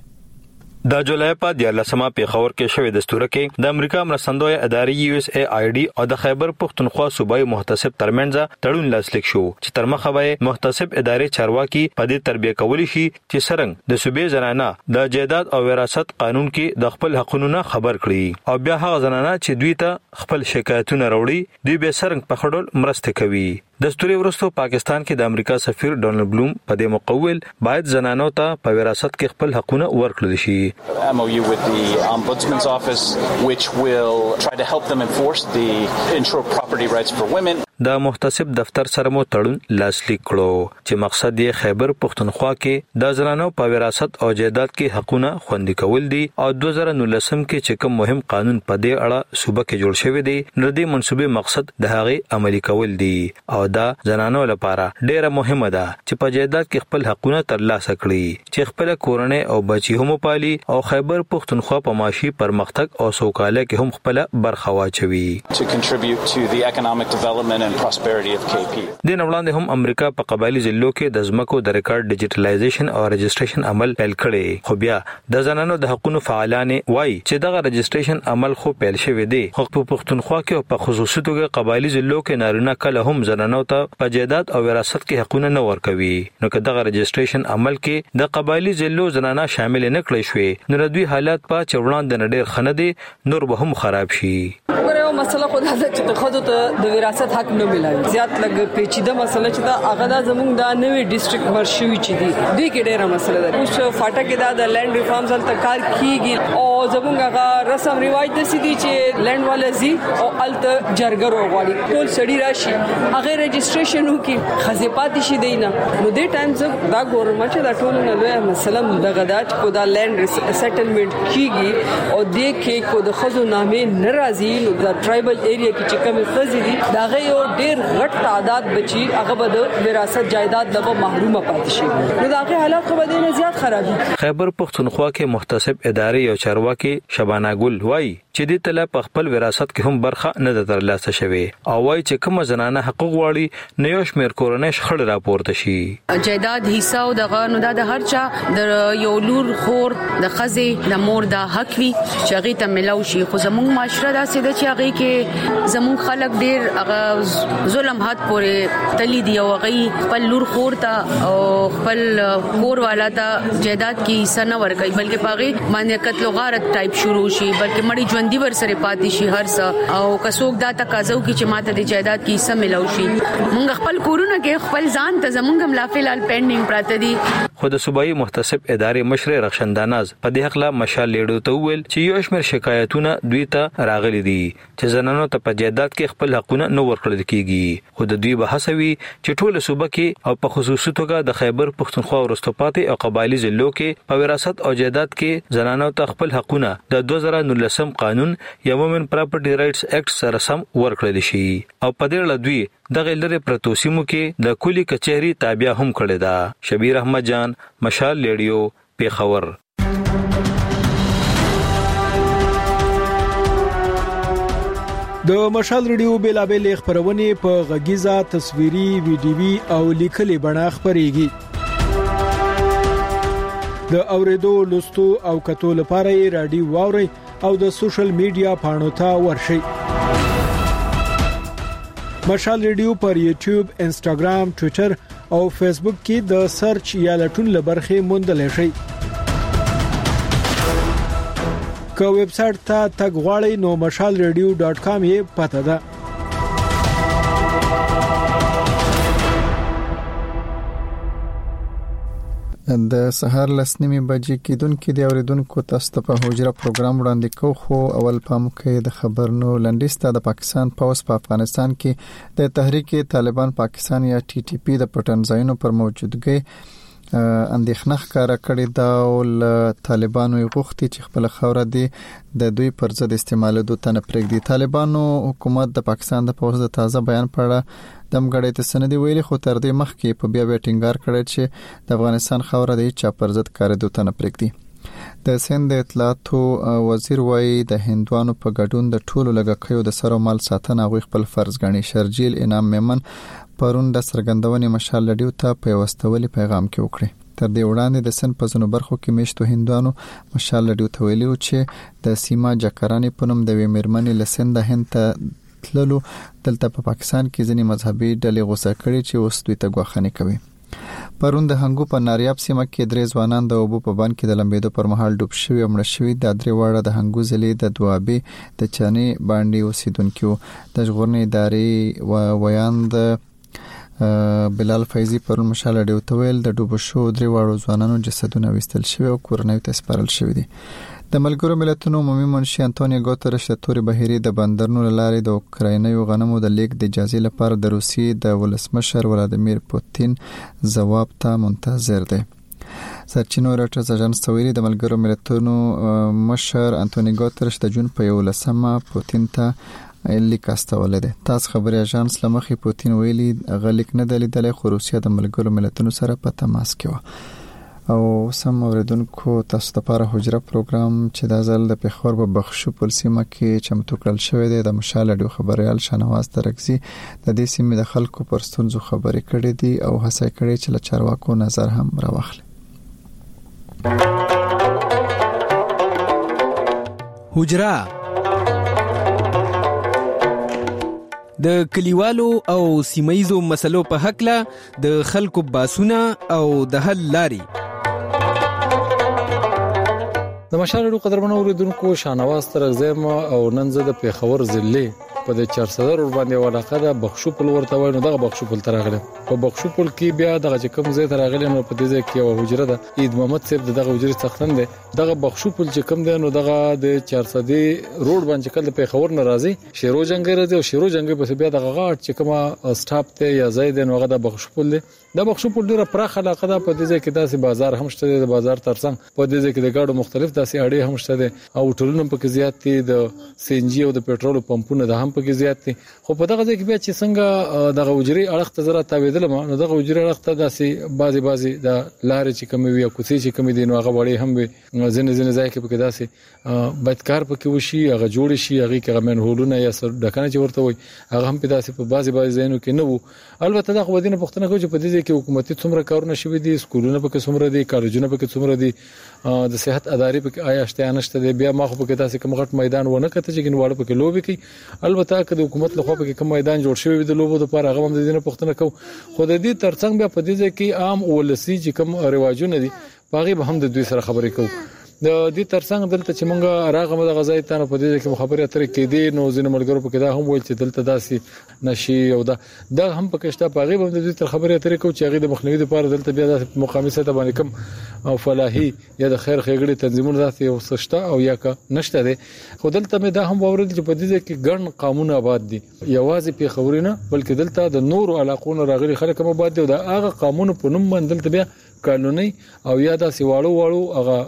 د جولای په دیارلسمه پیښور کې شوې دستور کې د امریکا مرستندوی ادارې یو اس ای آی ډي او د خیبر پښتونخوا صوبایي محتسب ترمنځ تړون لاسلیک شو چې تر مخه به محتسب ادارې چارواکي په دې تربیه کولی شي چې څنګه د صوبې زنانه د جیداد او وراثت قانون کې د خپل حقوقو خبر کړي او بیا هغه زنانه چې دوی ته خپل شکایتونه راوړي دوی به څنګه په خړول مرسته کوي. دستوري ورستو پاکستان کې د امریکا سفیر ډونالد بلوم په دې مقول باید زنانو ته په وراثت کې خپل حقوقونه ورکړل شي. M O U with the Ombudsman's office which will try to help them enforce the ensure property rights for women. د محتسب دفتر سره مو تړون لاسلیک کړو چې مقصد یې خیبر پښتونخوا کې د زنانو په وراثت او جیداد کې حقوقونه خوندي کول دي او دوه زره نولسم کې چې کوم مهم قانون په دې اړه صوبه کې جوړ شوی دی نو د منسوبې مقصد د هغه عملي کول دي او دا زنانو لپاره ډیره مهمه ده چې په جیداد کې خپل حقوقونه ترلاسه کړي چې خپل کورنۍ او بچي هم پالي او خیبر پښتونخوا په معاشي پرمختګ او سوکالۍ کې هم خپل برخه واچوي. To contribute to the economic development and prosperity of K P. د نوړاندې هم امریکا په قبایلی ضلعو کې د ځمکو د ریکارډ ډیجیټلایزیشن او رجسټریشن عمل پیل کړي خو بیا د زنانو د حقوقو فعالان وایي چې دغه رجسټریشن عمل خو پیل شوی دی خو په پښتونخوا کې او په خصوصي توګه قبایلی ضلعو کې نارینه کله هم زنانو ته په جیداد او وراثت کې حقوقونه نه ورکوي نو که دغه رجسټریشن عمل کې د قبایلی ضلعو زنانه شامل نه کړي شوی نو دوی حالات په چوړان د نډیر خنه دي نور به هم خراب شي. یو مسله خو دا چې د خدو ته د وراثت حق نه ملایي زیات لګ پیچیده مسله چې دا هغه د زموږ د نوې ډیسټریکټ مرشوي چې دي دوی کې ډېره مسله ده اوس فاټه کې دا د لینډ ریفارمز هلته کار کیږي او زموږ هغه رسم رواج د سيدي چې لینډ والا زی او الته جرګر وغواړي ټول سړي راشي هغه رجسټریشن وکي خزيپات شي دینه نو دې ټایم زه دا ګورم چې دا ټول نه لوي مسله د غداج کو دا لینډ سیټلمنٹ کیږي او دې کې کو د خزو نامې ناراضي نو د ټرایبل ایریا کې چې کوم خزي دي دا غي یو ډېر غټ تعداد بچي هغه به د وراثت جایداد نه محرومه پاتې شي نو دا غي حالات خو به نه زیات خرابي. خیبر پښتونخوا کې محتسب ادارې او چارواکي شبانه ګل وایي چې د طلا په خپل وراثت کې هم برخه نه د ترلاسه شوی او وایي چې کوم زنانه حقوق غواړي نه یو شمیر کورنۍ شخړ راپورته شي. جایداد حصہ او دغه نو د هر چا د یو لور خور د خزي د مور د حق وی چې هغه ته ملو شي خو زموږ معاشره داسې د چې هغه کې زموږ خلک ډیر هغه ظلم حد پورې تلی دی او هغه خپل لور خور ته او خپل کور والا ته جایداد کې حصہ نه ورکړي بلکې پاغي باندې قتل او غارت ټایپ شروع شي بلکې مړی ژوندۍ ور سره پاتې شي هر څه او کڅوګ دا تقاضو کې چې ماته د جایداد کې حصہ ملو شي مونږ خپل کورونه کې خپل ځان ته زمونږ ملافلال پینډینګ پراته دي. خو د صوبایي محتسب ادارې مشر رخشنداناز په دې حق لا مشال لیډو ته ویل چې یو شمیر شکایتونه دوی ته راغلي دي چې زنانو ته په جیداد کې خپل حقونه نه ورکړل کیږي خو د دوی بحثوي چې ټول صوبه کې او په خصوصي توګه د خیبر پښتونخوا ورستوپاتې او قبایلی ضلعو کې په وراثت او جیداد کې زنانو ته خپل حقونه د دوه زره نولسم قانون یا وومن پراپرټي رائټس ایکټ سره سم ورکړل شي او په دې اړه دوی دغه لری پروتوسیمو کې د کلی کچهری تابع هم کړی دا. شبیر احمد جان مشال لیډیو پیښور. د مشال ریډیو بیلابل خبرونه په غږیزه تصویري ویډیوي او لیکلي بڼه خبريږي. د اوریدو لوستو او کتو لپاره رادیو واوري او د سوشل میډیا پاڼو ته ورشي. مشال ریډیو پر یوټیوب، انسټاګرام، ټوئیټر او فیسبوک کې د سرچ یا لټون لبرخه موندل شي. که ویب سټ ته تګ غواړئ نو مشال ریډیو ډاٹ کام یې پته ده. د سهار لسنیمه بجې کېدونکې د اوریدونکو تاسو ته په حجره پروګرام وړاندې کوو. خو اول پام کوي د خبرونو لنډیسته د پاکستان پوز په افغانستان کې د تحریک طالبان پاکستان یا ټي ټي پی د پټنځایونو پر موجودګۍ اندېښنه ښکاره کړې ده او له طالبانو غوښتي چې خپل خوره دي د دوی پر ضد استعمالولو ته نه پرېږدي. طالبانو حکومت د پاکستان د پوز د تازه بیان په اړه دمګړې ته سندې ویلي، خو تر دې مخکې په بیا بیا ټینګار کړی چې د افغانستان خوره د چا پر ضد کارېدو ته نه پرېږدي. د سند اطلاعاتو وزیر وایي د هندوانو په ګډون د ټولو لګښتونو د سر او مال ساتنه غوښ خپل فرض ګڼي. شرجیل انعام میمن پرون د سرګندونې مشال لډیو ته په واستولي پیغام کې وکړي. تر دې وړاندې د سن په ځینو برخو کې میشتو هندوانو مشال لډیو ته ویلي و چې د سیما جکرانی په نوم د ویمرمنې لسند هند ته تللو دلته په پاکستان کې ځینې مذهبي ډلې غوسه کړي چې اوس دوی ته غوښنه کوي. پرون د هنګو په ناریاب سیمه کې درې ځوانان د اوبو په بند کې د لمبېدو پر مهال ډوب شوي او مړه شوي. د درې واړه د هنګو ضلع د دوابي د چاني باندې اوسیدونکو د ژغورنې ادارې و ویاند بلال فیضی پرون مشال ډیو تویل د ډوب شو درې واړو ځوانانو جسدونه وستل شوی او کورنۍ ته سپارل شوی دي. د ملګرو ملتونو عمومي منشي انټونیو ګوترش د توري بهيري د بندرونو لارې د اوکرایني غنمو د لیک د اجازه لپاره د روسي د ولسمشر ولادیمیر پوتین ځواب ته منتظر دی. سرچینو راټرز اژانس ویلي د ملګرو ملتونو مشر انټونیو ګوترش د جون په یولسمه پوتین ته لیک استولې ده. تاسو خبري اژانس لمخې پوتین ویلي غلیک نه دلیدل خو روسیا د ملګرو ملتونو سره په تماس کې و. او سم اوریدونکو تاسو ته لپاره حجره پروګرام چې د ځل د پیښور په بخشو پلسیمه کې چمتو کړل شوی دی د مشال ډیو خبريال شنواز ترکزی د دې سیمې د خلکو پر ستونزو خبرې کړې دي او هڅه کړې چې له چارواکو نظر هم راوخلي. حجره د کلیوالو او سیمایزو مسلو په حق له د خلکو باسونه او د حل لاري. د مشال ډیو قدرمنو اوریدونکو شانواز ترغزم او ننزه د پیښور ضلع په د چار سدر ور باندې ولاقه د بخشو پل ورته وای نو دغه بخشو پل ترغله په بخشو پل کې بیا دغه کوم ځای ترغله نو په دې ځای کې یو حجره ده عید محمد صاحب دغه حجره څختن ده. دغه بخشو پل چې کوم ده نو دغه د چار سدي روډ باندې کله پیښور ناراضي شیرو جنگي راځي او شیرو جنگي په بیا دغه غاټ چې کومه سټاپ ته یا زید نو هغه د بخشو پل ده. د بخشو پل ډیره پراخه علاقه ده په دې ځای کې داسې بازار هم شته د بازار ترڅنګ په دې ځای کې د ګاډو مختلف داسې اړې هم شته او ټولنه په کې زیات دي د سی ان جی او د پېټرول پمپونو د هم په کې زیات دي. خو په دغه ځای کې بیا چې څنګه دغه وجري اړخ ته زړه تاویدل نو دغه وجري اړخ ته داسې بازي بازي د لارې چې کوم وي او کوڅې چې کوم دي نو هغه وړي هم وي ځنه ځنه ځای کې په کې داسې بدکار په کې وشي هغه جوړ شي هغه کې غمن هولونه یا سر ډکنه چې ورته وي هغه هم په داسې په بازي بازي ځینو کې نه وو. البته دا خو دینه پښتنه کوي چې په دې ځای کې حکومتي څومره کارونه شوي دي سکولونه په کې څومره دي کالجونه په کې څومره دي د صحت ادارې په کې آیا شته نشته دی بیا ما خو په کې داسې کوم غټ میدان ونه کته چې ګنواړه په کې لوبي کوي. البته که د حکومت لخوا په کې کوم میدان جوړ شوی وي د لوبو لپاره هغه هم د دې نه پښتنه کو خو د دې ترڅنګ بیا په دې ځای کې عام ولسی چې کوم رواجونه دي باغې به هم د دوی سره خبرې کوو. د دې ترڅنګ دلته چې مونږه راغمه د غزای ته په دې کې خبرې اترې کې دي نو ځینې ملګرو په کې دا هم ویل چې دلته داسې نشي او دا دا هم په کېشته باغې به د دې تر خبرې اترې کو چې هغه د مخنیوي لپاره دلته بیا د مقامي سطح باندې کوم او فلاحي یا د خیر خېګړې تنظیمونه ذاتي او سشته او یا کا نشته دي. خو دلته مې دا هم وورد چې په دې کې ګڼ قانون آباد دي یوازې په خبرینه بلکې دلته د نورو علاقونو راغلي خلک هم آباد دي او دا هغه قانون په نوم باندې دلته بیا قانوني او یا د سیواړو واړو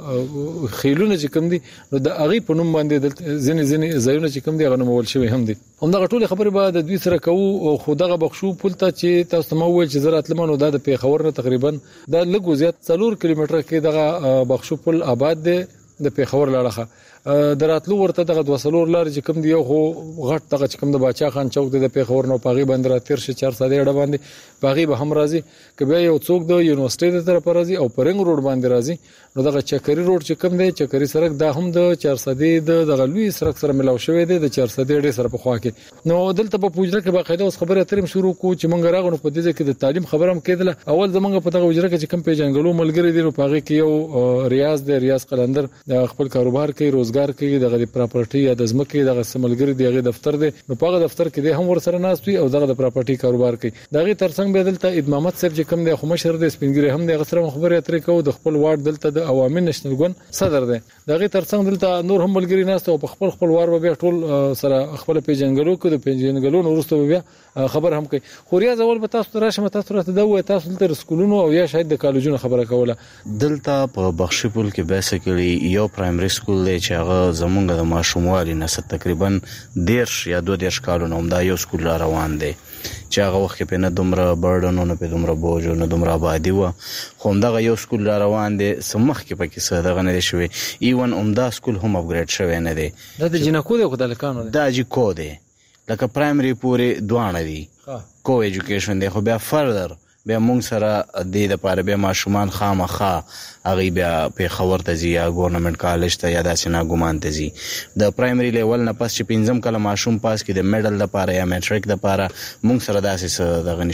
هغه خېلونه چې کوم دي نو د هغه په نوم باندې د ځینې ځینې ځایونه چې کوم دي هغه نومول شوی هم دي. همدغه ټول خبرې به د دوی سره کوو او خدغه بخشو پول ته چې تاسو مو ویل چې زراعت لمنو د پیښور نه تقریبا د لګو زیات څلور کیلومتر کې دغه بخشو پول آباد دي د پیښور لاړه دراتلو ورته دغه دوسلور لار چې کوم دی خو غټ دغه چې کوم د باچا خان چوک د پیښور نو پاغي باندې را تیر شي چار ساده اړه باندې پاغي به هم راځي کبه یو څوک د یونیورسيټي د طرف راځي او پرنګ روډ باندې راځي نو دغه چکري روډ چې کوم دی چکري سړک دا هم د چار ساده د دغه لوی سړک سره ملاو شوی دی د چار ساده ډېر سره په خوا کې نو دلته په پوجره کې باقاعده اوس خبره اترم شروع کو چې مونږ راغونو په دې کې د تعلیم خبرم کېدله اول زمونږ په دغه وجره کې چې کوم پیژنګلو ملګری دي نو پاغي کې یو ریاض دی ریاض قلندر د خپل کاروبار کې روزګار روزګار کوي د پراپرټي یا د ځمکې د سملګری دیغه دفتر دی نو په هغه دفتر کې د هم ور سره ناس وي او دغه د پراپرټي کاروبار کوي دغه ترڅنګ به دلته عید محمد صاحب چې کوم دی خو مشر دی سپینګری هم د غسر خبرې اترې کوي د خپل وارد دلته د عوامي نشنل ګوند صدر دی دغه ترڅنګ دلته نور هم ملګری ناس او په خپل خپل وار به ټول سره خپل پیژنګلو کو د پیژنګلو ورسته بیا خبر هم کوي خو ریاض اول به تاسو راشه تاسو راته دا وای تاسو تر سکولونو او یا شاید د کالجونو خبره کوله دلته په بخشي پول کې بیسیکلی یو پرایمري سکول دی چې هغه زمونږ د ماشوموالي نه تقریبا دیرش یا دو دیرش کالونو هم دا یو سکول را روان دی چې هغه وخت په نه دومره برډن نه په دومره بوج نه دومره آبادی و خو دا یو سکول را روان دی سمخ کې پکې څه دغه نه شوی ایون عمدا سکول هم اپګریډ شوی نه دی دا د جنکو د خدالکانو دا جی کو دی لکه پرایمري پورې دوانه دی کو ایجوکیشن دی خو بیا فردر بیا مونږ سره د دې لپاره بیا ماشومان خامخا هغه بیا په خبر ته ځي یا ګورنمنت کالج ته یا داسې نه ګمان ته ځي د پرایمري لیول نه پس چې پنځم کله ماشوم پاس کې د میډل لپاره یا میټریک لپاره مونږ سره داسې دغه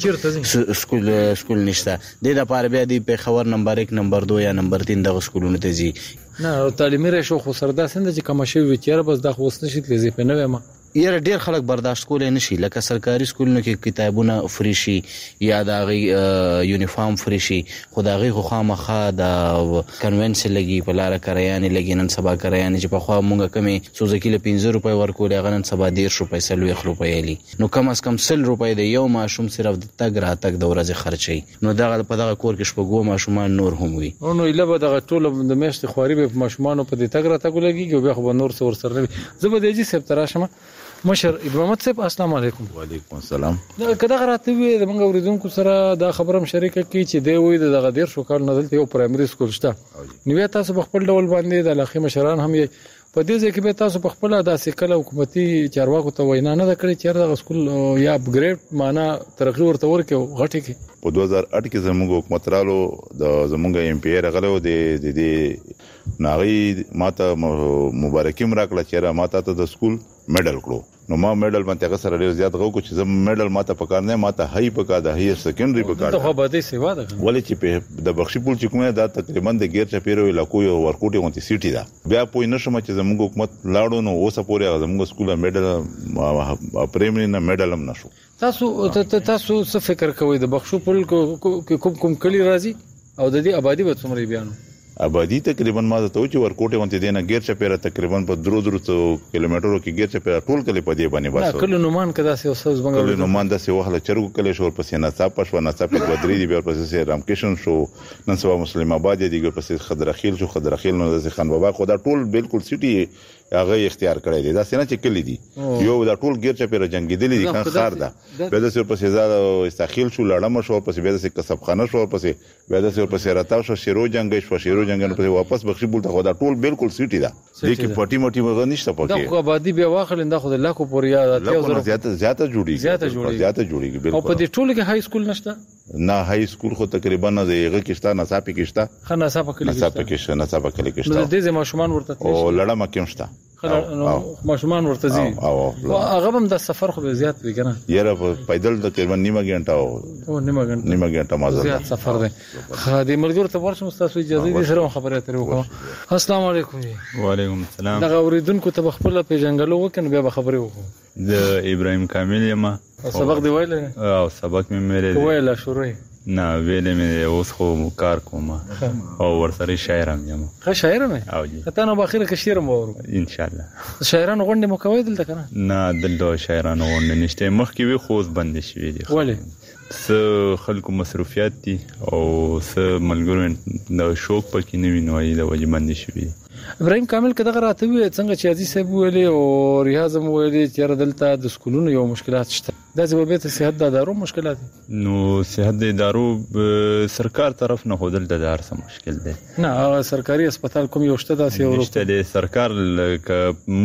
نشته سکول سکول نشته د لپاره بیا د په خبر نمبر یک نمبر دو یا نمبر تین دغه سکولونه ته ځي نه تعلیمي راشو خو سره داسې چې کوم شی وچاره بس د خوښ نشي تلځي په نوې ما یاره ډیر خلک برداشت کولای نشي لکه سرکاري سکولونو کې کتابونه فری شي یا د غي یونیفارم فری شي خو د غي خامخا د کنونس لګي په لار کریانې لګي نن سبا کریانې چې په خوا مونږه کمی سوزکی له پنځه روپۍ ورکول غنن سبا ډیر روپۍ سلوي روپۍ لي نو کم از کم سل روپۍ د یو ماشوم صرف د تګ را تګ د ورځې خرچي نو دغه په دغه کور کې شپږو ماشومان نور هم وي نو اله به دغه ټول د میاشتې خواري به ماشومان په دې تګ را تګ لګي بیا خو نور څور سره زبر دیجی سپ تراشم مشر ابراهیم صاحب السلام علیکم وعلیکم السلام دا کدا غراته وي د منګ اوریدونکو سره دا خبرم شریکه کی چې دی وای د غدیر شو کال نزل یو پرایمري سکول شته نو تاسو په خپل ډول باندې د علاقې مشران هم په دې ځکه به تاسو په خپل داسې کله حکومتي چارواکو ته وینا نه کړی چې د سکول یا اپګریډ معنا ترقی ورته ورکه غټي کې په دوه هزار اته کې زموږ حکومت رالو د زموږ ایم پی راغلو د د ناغي ماته مبارکي مراکړه چې ماته ته د سکول میډل کړو نو ما میډل باندې هغه سره ډیر زیات غو کو چې زم میډل ماته پکار نه ماته هاي پکا د هاي سیکنډري پکار ته خو به سیوا ده ولې چې په د بخشي پول چې کومه دا تقریبا د غیر چپیرو علاقو یو ورکوټي غونتی سیټي ده بیا پوی نشم چې زموږ حکومت لاړو نو اوسه پورې زموږ سکول میډل پریمري نه میډل هم نشو تاسو تاسو څه فکر کوئ د بخشو پول کوم کوم کلی راځي او د دې آبادی به څومره بیانو آبادی تقریبا ما ته چې ورکوټه ونته دینه غیر چپیره تقریبا په درو درو کیلومترو کې غیر چپیره ټول کلی په دې باندې بس کله نومان کدا سه اوسز بنګل کله نومان د سه وهله چرګو کله شور پسې نه صاحب پښو نه صاحب بدري دی بیا پسې رامکشن شو نن سبا مسلم آباد دی ګر پسې خضرخیل شو خضرخیل نو د خان بابا خدا ټول بالکل سټي هغه اختیار کړی دی دا څنګه چې کلی دی یو دا ټول غیر چپیره جنگي دی د کان خار ده به د سر پسې زاد استخیل شو لړم شو پسې به د کسب خانه شو پسې به د سر پسې راتا شو شیرو جنگ شو شیرو جنگ نو پسې واپس بخشي بولته خدا ټول بالکل سټي ده لیکن پټي مټي وغه نشته پکې دا آبادی بیا واخل دا خو د لاکو پوریا د زیاته زیاته جوړي زیاته جوړي زیاته جوړي بالکل او په دې ټول کې هاي سکول نشته نه هاي سکول خو تقریبا نه دیغه کېشته نه صاحب کېشته خنه صاحب کېشته نه صاحب کېشته نه صاحب کېشته نو دې ماشومان ورته او لړم کېشته ماشومان ورته زی او هغه هم د سفر خو زیات وی کنه یره پیدل تقریبا نیمه غنټه او نیمه غنټه نیمه غنټه مازه زیات سفر دی خادي ملګر ته ورشم تاسو اجازه دي سره خبره اترې وکړه السلام علیکم وعلیکم السلام دا اوریدونکو ته خپل پیژنګلو وکنه بیا خبرې وکړو د ابراهیم کامل یم سبق دی ویل او سبق مې مېره ویل شروع نه ویلې مې اوس خو کار کوم او ورسره شاعرم یم ښه شاعر مې او جی ته نو باخره کې شعر مو ورو ان شاء الله شاعرانو غونډه مو کوي دلته کنه نه دلته شاعرانو غونډه نشته مخکې وی خوځ بند شوی دی ولې س خلکو مصروفیات دي او س ملګرو د شوق پکې نه وینوي د وجه بند شوی ابراهیم کامل کده راته وی څنګه چې عزیز صاحب ویلي او ریاض مو ویلي چې دلته د سکولونو یو مشکلات شته د ځوابې ته صحت د ادارو مشکلات نو صحت د ادارو سرکار طرف نه هودل د ادار سم مشکل دی نه سرکاري هسپتال کوم یو شته داسې یو شته د سرکار ک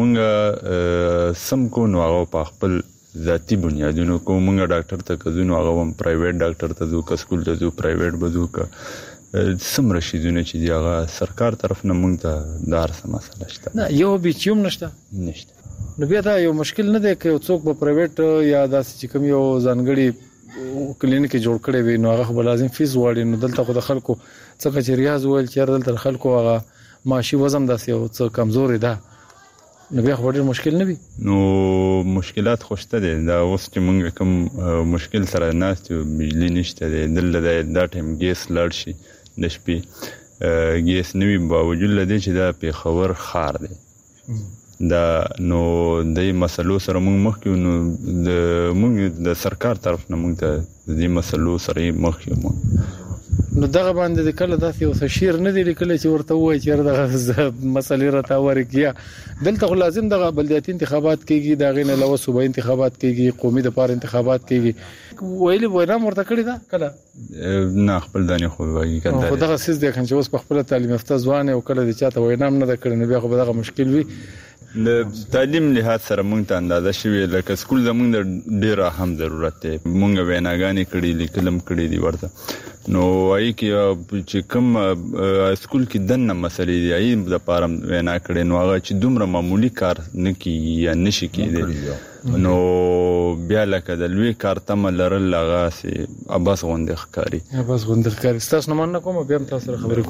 مونږه سم کو نو هغه په خپل ذاتی بنیادونو کو مونږه ډاکټر ته کزونو هغه هم پرایویټ ډاکټر ته ځو ک سکول ته ځو پرایویټ بزو ک سم رشیدونه چې دی هغه سرکار طرف نه مونږ ته دار سم مسله شته نه یو بیچوم نشته نشته نو بیا دا یو مشکل نه دی چې څوک په پرایویټ یا داسې چې کوم یو ځانګړي کلینیک جوړ کړي وي نو هغه به لازم فیس وړي نو دلته خو د خلکو څنګه چې ریاض ویل چې دلته خلکو هغه معاشي وزن داسې او څه کمزوري ده نو بیا خو ډېر مشکل نه وي. نو مشکلات خوشته دي دا اوس چې موږ کوم مشکل سره ناست یو بجلی نشته دی دلته دا ټایم ګیس لاړ شي د شپې ګیس نه وي باوجود له دې چې دا پېښور ښار دی دا نو د مسلو سره موږ مخ کیو نو د موږ د سرکار طرف نه موږ ته د دې مسلو سره مخ کیو. نو دغه باندې د کله داسې یو شعر نه دی لیکلی چې ورته ووایي چې دغه مسلې راته هوارې کړي. دلته خو لازم دغه بلدیاتي انتخابات کېږي د هغې نه علاوه صوبایي انتخابات کېږي قومي دپاره انتخابات کېږي ویلي وینا م ورته کړې ده کله نه خپل دانې خو حقیقت خو دغه څیز دی که چې اوس په خپله تعلیم یافته ځوان او کله د چاته وینا هم نه ده کړې نو بیا خو به دغه مشکل وي. د تعلیم لحاظ سره موږ ته اندازه شوې لکه سکول زموږ د ډېره هم ضرورت دی موږ ویناګانې کړي لیکل هم کړي دي ورته نو وایي کې چې کوم سکول کې دننه مسلې دي هغې دپاره وینا کړې نو هغه چې دومره معمولي کار نه کېږي یا نه شي کېدی نو بیا لکه د لوی کار تمه لرل هغسې ابس غوندې ښکاري ابس غوندې ښکاري. ستاسو نه مننه کوم بیا هم تاسو سره خبرې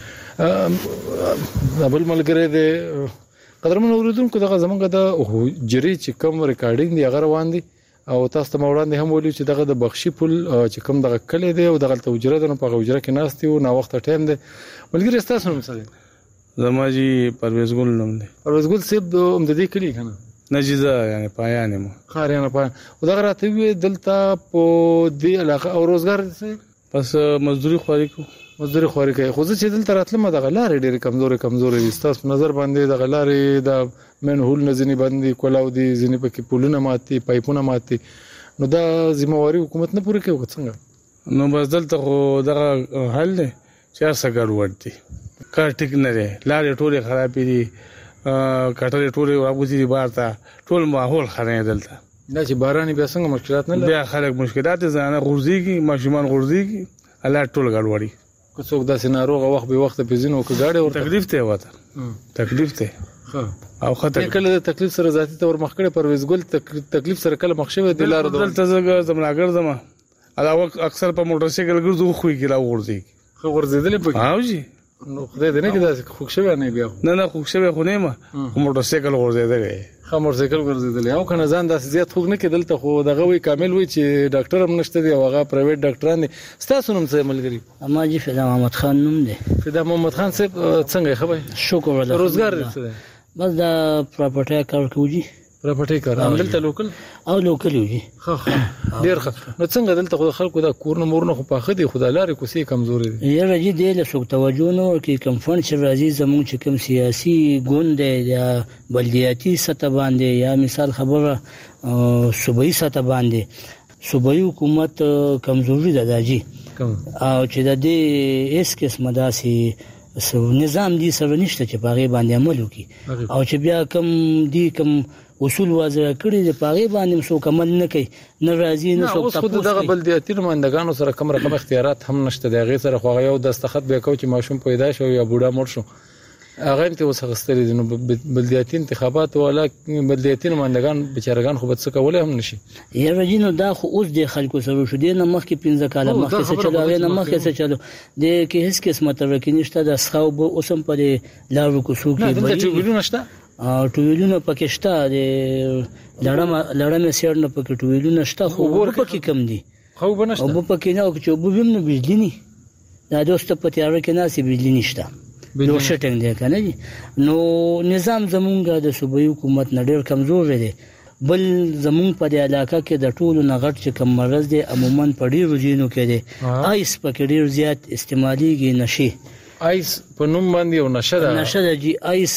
کوم. دا بل ملګری دی قدرمن اوریدونکو دغه زمونږ د حجرې چې کوم ریکارډینګ دی هغه روان دی او تاسو ته مې وړاندې هم ویلي چې دغه د بخشي پل چې کوم دغه کلی دی او دغلته حجره ده نو په هغه حجره کې ناست یو ناوخته ټایم دی. ملګري ستاسو نوم څه دی؟ زما جي پرویز ګل نوم دی. پرویز ګل صاحب هم د دې کلي که نه؟ نه جي زه یعنې پایان یم ښاریانه پایان او دغه راته وویې دلته په دې علاقه او روزګار څه بس مزدوري خواري کوو مزدوري خواري کوي خو زه چې دلته راتلم دغه لارې ډېرې کمزورې کمزورې دي ستاسو په نظر باندې دغه لارې د مین هول نه ځینې بند دي کولاو دي ځینې پکې پولونه مات دي پایپونه مات دي نو دا ذمهواري حکومت نه پوره کوي څنګه؟ نو بس دلته خو دغه حل دی چې هر څه ګډوډ دي کار ټیک نه دی لارې ټولې خرابې دي کټرې ټولې راغوځي دي بار ته ټول ماحول خراب دی دلته دا چې بارانې بیا څنګه مشکلات نه بیا خلک مشکلات ځانه غورځېږي ماشومان غورځېږي حالات ټول ګډوډي که څوک داسې ناروغه وخت به وخت په ځینو که ګاډی ورته تکلیف دی ورته تکلیف دی او خطر کله د تکلیف سره ذاتي تور مخ کړي پرویز ګل تکلیف سره کله مخ شوی د لار دلته زه زملاګر زما علاوه اکثر په موټر سایکل ګرځو خو کې لا ورځي خو ورځېدلې په هاو جی نو خدای دې نه کې داسې خوښ شوی نه بیا نه نه خوښ شوی خو نه ما موټر سایکل ورځېدل خو موټر سایکل ورځېدل او کنه ځان داسې زیات خوګ نه کې دلته خو دغه وی کامل وی چې ډاکټر هم نشته دی او هغه پرایویټ ډاکټران دي. ستاسو نوم څه ملګری؟ اما جی فدا محمد خان نوم دی. فدا محمد خان صاحب څنګه خبر؟ شکر الله. روزګار دې څه دی؟ بس دا پراپرټي کار کوي پراپرټي کار هم دلته لوکل او لوکل یو جی ښه ښه ډېر ښه. نو څنګه دلته خو خلکو دا کورونه مورونه خو پاخه دي خو دا لارې کوڅې کمزورې دي یاره جي دی له څوک توجه نه ورکوي کوم فنډ چې راځي زموږ چې کوم سیاسي ګوند دی یا بلدیاتي سطح باندې یا مثال خبره صوبایي سطح باندې صوبایي حکومت کمزوري ده دا جي او چې د دې هیڅ قسمه داسې نظام دي سره نشته چې په هغې باندې عمل وکړي او چې بیا کوم دي کوم اصول واضح کړي دي په هغې باندې هم څوک عمل نه کوي نه راځي نه څوک تپوس کوي. اوس خو دغه بلدیاتي نمایندګانو سره کوم رقم اختیارات هم نشته د هغې سره خو هغه یو دستخط بیا کوي چې ماشوم پیدا شو یا بوډا مړ شو هغه هم ته اوس اخیستلی دي نو بلدیاتي انتخابات والا بلدیاتي نمایندګان بیچارهګان خو به څه کولی هم نشي. یاره جي نو دا خو اوس د خلکو سره شو دی نه مخکې پنځه کاله مخکې څه چلو هغې نه مخکې څه چلو دې کې هېڅ قسمه ترقي نشته د څښاک اوبه اوس هم په دې لارو کوڅو کې دلته ټیوبویلونه شته ټویلونه پکې شته د لړمې سیډ نه پکې ټویلونه شته خو اوبه پکې کم دي خو اوبه نشته اوبه پکې نه او چې اوبه وي هم نو بجلي نه دا دوسته په تیاره کې ناستې بجلي نشته لوډ شیډینګ دی که نه دي نو نظام زمونږ د صوبایي حکومت نه ډېر کمزوری دی. بل زمونږ په دې علاقه کې د ټولو نه غټ چې کوم مرض دی عموما په ډېرو ځینو کې دی آیس پکې ډېر زیات استعمالیږي نشي آیس په نوم باندې یو نشه ده نشه ده جي آیس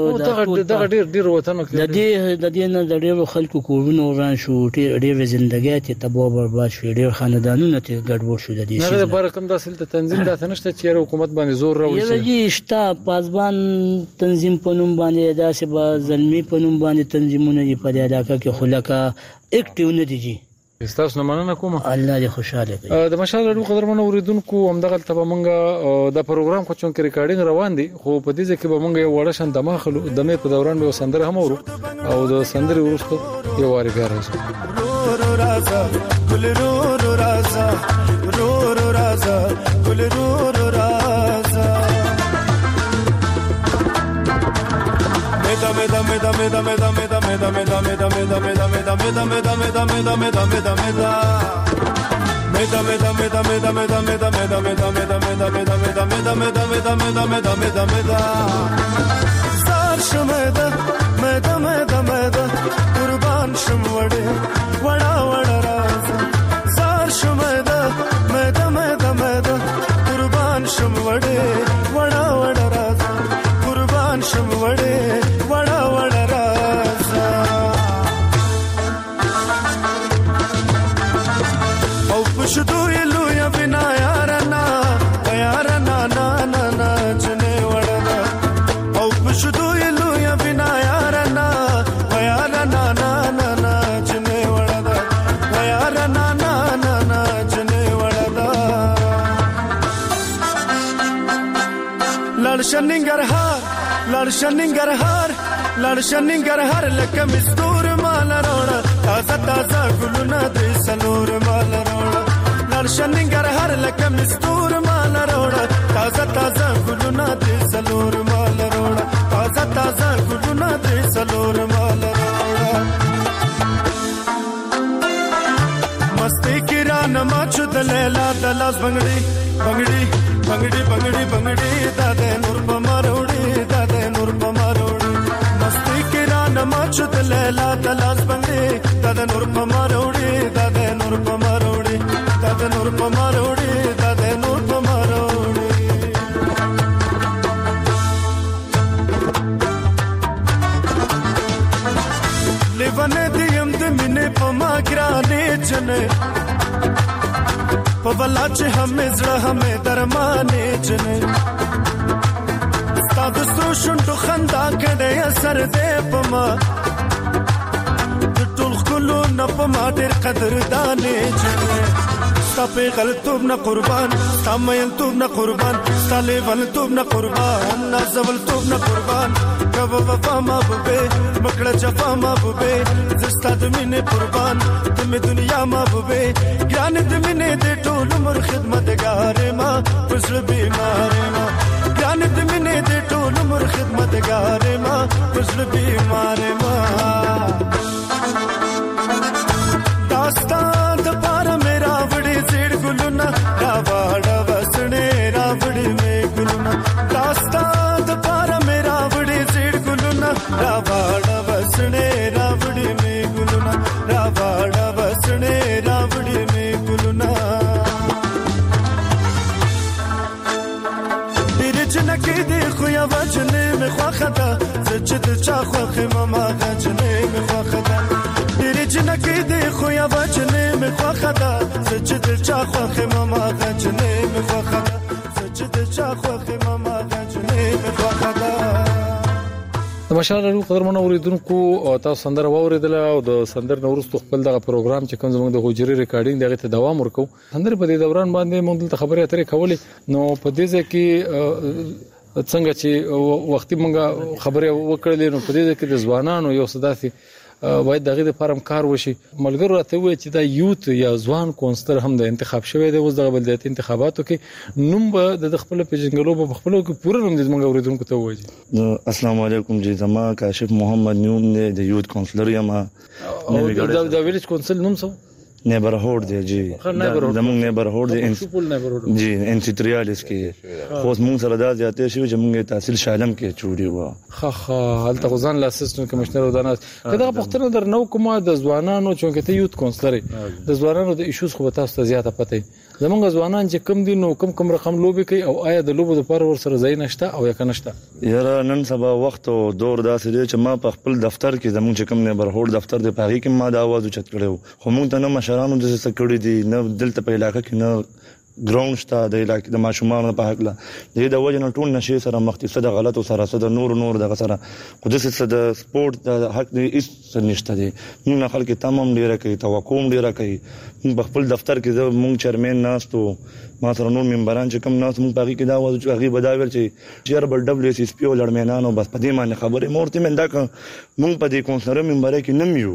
دغه ډېر ډېر وطنو کې د دې د دې نه د ډېرو خلکو کورونه وران شو ډېرې زندګۍ یې تباه برباد شوې ډېر خاندانونه ترې ګډوډ شو د دې نه د لپاره کوم داسې هلته تنظیم داسې نشته چې یاره حکومت باندې زور راوړي یاره جي شته پاسبان تنظیم په نوم باندې داسې به زلمي په نوم باندې تنظیمونه دي په دې علاقه کې خو لکه اکټیو نه دي جي. ستاسو نه مننه کوم الله دې خوشاله کړي. د مشال راډیو قدرمنو اوریدونکو همدغه ته به مونږ د پروګرام خو چونکې ریکارډینګ روان دي خو په دې ځکه به مونږ یو وړه شان دمه خلو د مې په دوران به سندره هم ورو او د سندرې وروسته یو واری بیا راځو رو رازا ګل رو رو رازا رو رو رازا ګل رو رو رازا dame dame dame dame dame dame dame dame dame dame dame dame dame dame dame dame dame dame da me dame dame dame dame dame dame dame dame dame dame dame dame dame dame dame dame dame dame da sar shumeda me dame dame da qurban shumwade wada wada raz sar shumeda me dame dame da qurban shumwade wada wada raz qurban shumwade wada wada raz au pushdu ilu ya bina yarana yarana na na na jne wada au pushdu ilu ya bina yarana yarana na na na jne wada yarana na na na jne wada ladshaningar har ladshaningar har ladshaningar har laka mistur mal roda taza taza guluna de salur mal roda ladshaningar har laka mistur mal roda taza taza guluna de salur mal roda taza taza guluna de salur mal roda masti kiran machud lela dalas bangdi bangdi bangdi bangdi bangdi dade nur pamarodi dade nur pamarodi masti kiran machud lela dalas bangdi dade nur pamarodi dade nur pamarodi dade nur pamarodi dade nur pamarodi levane diyam de mine pamagrane jane pawala che hame zra hame darmane jane stad so shundu khanda kade asar de pama tul khulu na pama der qadr dane jane stape galtub na qurban stamayl tub na qurban stale val tub na qurban nazal tub na qurban kab wafa ma bube makda jafa ma bube zistad mine qurban tum dunya ma bube gyan mine de tul umr khidmatgar ma pusl bimar ma gyan mine de tul umr khidmatgar ma pusl bimar ma dastan da para mera vadi zid guluna ravada vasne ravdi me guluna dastan da para mera vadi zid guluna ravada vasne ravdi me guluna ravada vasne ravdi me guluna dirjna ke de khoya vajne me khwakhata zchid cha khokh mama gajne me khwakhata dirjna ke de khoya vajne me khwakhata zchid cha khokh mama gajne me khwakhata zchid cha khokh mama gajne me khwakhata د مشال قدرمن اوریدونکو او تاسو سندره واوریدله او د سندر نورستو خپل دغه پروګرام چې کوم زموږ د هوجري ریکارډینګ دغه ته دوام ورکو سندره په دې دوران باندې موږ د خبرې اترې کولې نو په دې ځکه څنګه چې وختي موږ خبرې وکړلې نو په دې ځکه د ځوانانو یو صداسي باید دغه د فارم کار وشي ملګرو راته وایي چې دا یوت یا ځوان کونسلر هم د انتخاب شوی دی اوس د بلدیاتي انتخاباتو کې نوم به د خپل پیژنګلو په خپل کې پوره نوم د موږ اوریدونکو ته وایي السلام علیکم جی زما کاشف محمد نوم دی د یوت کونسلر یم د ویلیج کونسل نوم څه نیبرهود دی جی زموږ نیبرهود دی جی ان سی تریالیس کې خو موږ سره دا زیاتې شوی چې موږ تحصیل شالم کې چوری و خا خا هلته غزان لا اسسټنټ کمشنر ودانات کله پښتنه در نو کومه د ځوانانو چې ته یوت کونسلر د ځوانانو د ایشوز خو تاسو ته زیاته پته زمونږ ځوانان چې کم دي نو کم کم رقم لوبي کوي او آیا د لوبو لپاره ور سره ځای نشته او یا کنهشته یاره نن سبا وخت او دور داسې دی چې ما په خپل دفتر کې زمونږ چې کم نیبرهود دفتر دی پاغي کې ما د आवाज اوچت کړو خو مونږ ته نه مشرانو د څه کړی دي نه دلته په علاقې کې نه ګراوند شته د علاقې د ماشومان په حق لا د وجه ټول نشي سره مختصه د غلطو سره سره نور نور دغه سره قدس سره د سپورت د حق د اس نشته دي موږ خلک تمام ډیره کوي توقع ډیره کوي په خپل دفتر کې موږ چیرمن ناستو ما سره نور ممبران چې کوم ناس موږ پاګي کې دا وځو چې هغه بداویل چې چیر بل دبليو سي اس پی ولړمنانو بس په دې باندې خبره مورته من دا موږ په دې کونسلر ممبر کې نم یو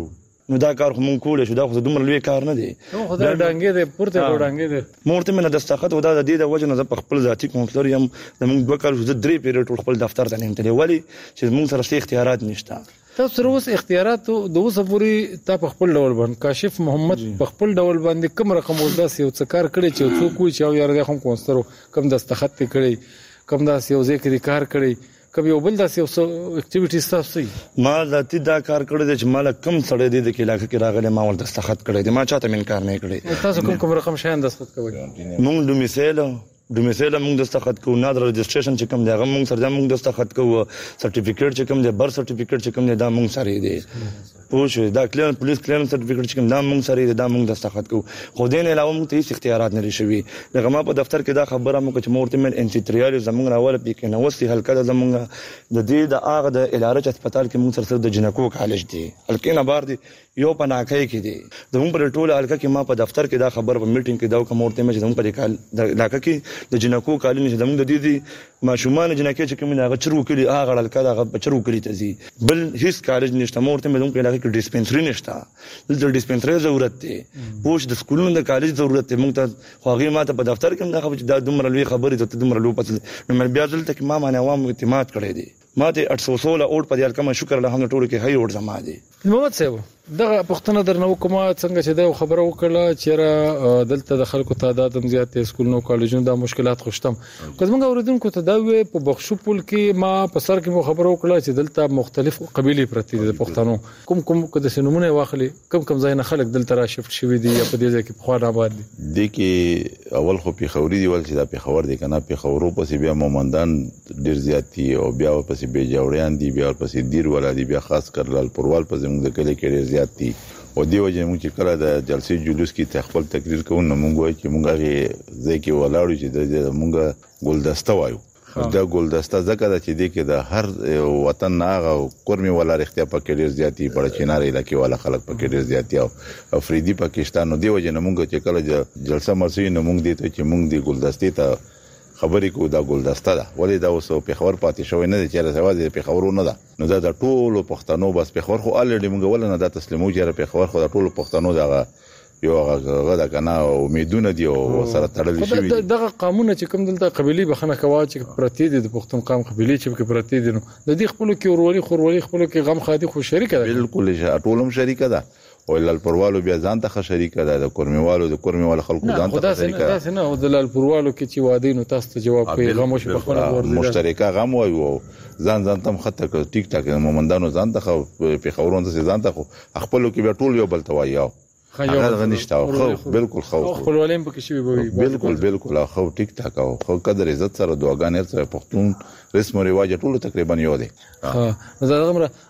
نو دا کار خو مونږ کولای شو، دا خو دومره لوی کار نه دی. نو خدای ډانګې دې پورته ډانګې دې مورته مې نه دستخط ودا د دې د وجه نه په خپل ذاتی کونسلر یم د مونږ دوه کال د درې پیریډ خپل دفتر ته نیم تللی ولی چې مونږ سره څه اختیارات نشته. تاسو سره اوس اختیارات د اوسه پورې تا په خپل ډول باندې کاشف محمد په خپل ډول باندې کوم رقم ولداس یو څه کار کړی چې څوک وي چې یو یار د هم کونسلر کم دستخط کړی کم داس یو ذکر کار کړی کم یو بل داس یو اکټیویټیز تاسو ما ذاتی دا کار کړی چې مال کم سړی دی د علاقې کې راغلی ما ول دستخط کړی دی، ما چاته من کار نه کړی. تاسو کوم کوم رقم شاین دستخط کوئ؟ مونږ دومیسیل دومیسیل مونږ دستخط کوو، نادر رجسټریشن چې کوم دی هغه مونږ سره مونږ دستخط کوو، سرټیفیکیټ چې کوم دی بر سرټیفیکیټ چې کوم دی دا مونږ سره دی، پوه دا کلین پولیس کلین سرټیفیکیټ چې کوم دا مونږ سره دی دا مونږ دستخط کوو. خو دې نه علاوه مونږ ته هیڅ اختیارات نه لري شوي. دغه ما په دفتر کې دا خبره مو چې مورته من انسیتریال زمونږ راول پی کې نو وسې هلکه د زمونږ د دې د اغه د الارج هسپتال کې مونږ سره د جنکو کالج دی هلکه نه بار دی یو پناکای کې دی د مونږ پر ټوله هلکه کې ما په دفتر کې دا خبر په میټینګ کې دا کوم مورته مې چې زمونږ په کال د علاقې کې د جنکو کالج چې زمونږ د دې دي ماشومان جنکې چې کوم نه غچرو کړي هغه هلکه دا بچرو کړي ته زی بل هیڅ کالج نشته. مورته مې زمونږ علاقې کې ډیسپنسری نشته، د ډیسپنسری ضرورت دی، پوه د سکولونو د کالج ضرورت دی. مونږ ته خو هغه ما ته په دفتر کې دا خبره دا دومره لوی خبره ده دومره لوی پته نو مې بیا ځل ته ما باندې عوام اعتماد کړی دی. ما ته اټ سو سوله اوټ په دې الکم شکر الحمد ټولو کې هي اوټ زما دی. محمد صاحب دغه پښتنه درنو کومه څنګه چې دا خبره وکړه چې دلته د خلکو تعداد هم زیات دي، سکولونو کالجونو دا مشکلات خوشتم کوم اوریدونکو ته دا وي په بخشو پول کې ما په سر کې مو خبره وکړه چې دلته مختلف قبيله پرتی دي پښتنو کوم کوم کده سنمونه واخلي کم کم ځای نه خلک دلته را شفت شوی دي یا په دې ځای کې په خوا آباد دي. د کې اول خو په خوري دی ول چې دا په خبر دي کنه په خورو پسې بیا مومندان ډیر زیات دي او بیا پسې به جوړیان دي بیا پسې دیر ولا دي بیا خاص کر لال پروال پسې موږ د کلی کې ډیر زیات دي او دی وجه موږ چې کله د جلسې جلوس کې تخپل تقریر کوو نو موږ وایو چې موږ هغه ځای کې ولاړو چې د موږ ګلدسته وایو. دا ګلدسته ځکه چې دی کې د هر وطن هغه قرمي ولا رښتیا پکې ډیر زیاتی په چینار علاقې ولا خلک پکې ډیر زیاتی او افریدي پاکستان نو دی وجه نه موږ چې کله جلسه مرسي نو موږ دي ته چې موږ دی ګلدستې ته خبرې کو دا ګلدسته ده ولې دا اوس په خبر پاتې شوی نه دی چې راځي په خبرونه ده نو دا د ټولو پښتنو بس په خبر خو الریډي موږ ولنه دا تسلیمو چې په خبر خو د ټولو پښتنو دغه یو هغه دا کنه امیدونه دی او سره تړل شي. دغه قانون چې کوم دلته قبيلي بخنه کوا چې پرتی دي د پښتون قام قبيلي چې کې پرتی دي نو د دې خپل کې ورولي خورولي خپل کې غم خادي خو شریکه ده بالکل ټولم شریکه ده او لالپروالو بیا ځان ته شریکه ده د کورمیوالو د کورمیوالو خلکو ځان ته شریکه ده. دا نه د لالپروالو کې چې وادي نو تاسو ته جواب کوي غم شي په خپل ورته مشترکه غم وایو ځان ځان تم خطه کړ ټیک ټاک مومندانو ځان ته په خبرونو ځان ته خپل کې بیا ټول یو بل توایو هغه نشته خو بالکل خو خپل ولیم پکې شي وي بالکل بالکل خو ټیک ټاک او خو قدر عزت سره دعاګانې سره پښتون رسم او رواج ټول تقریبا یو دي. ها زه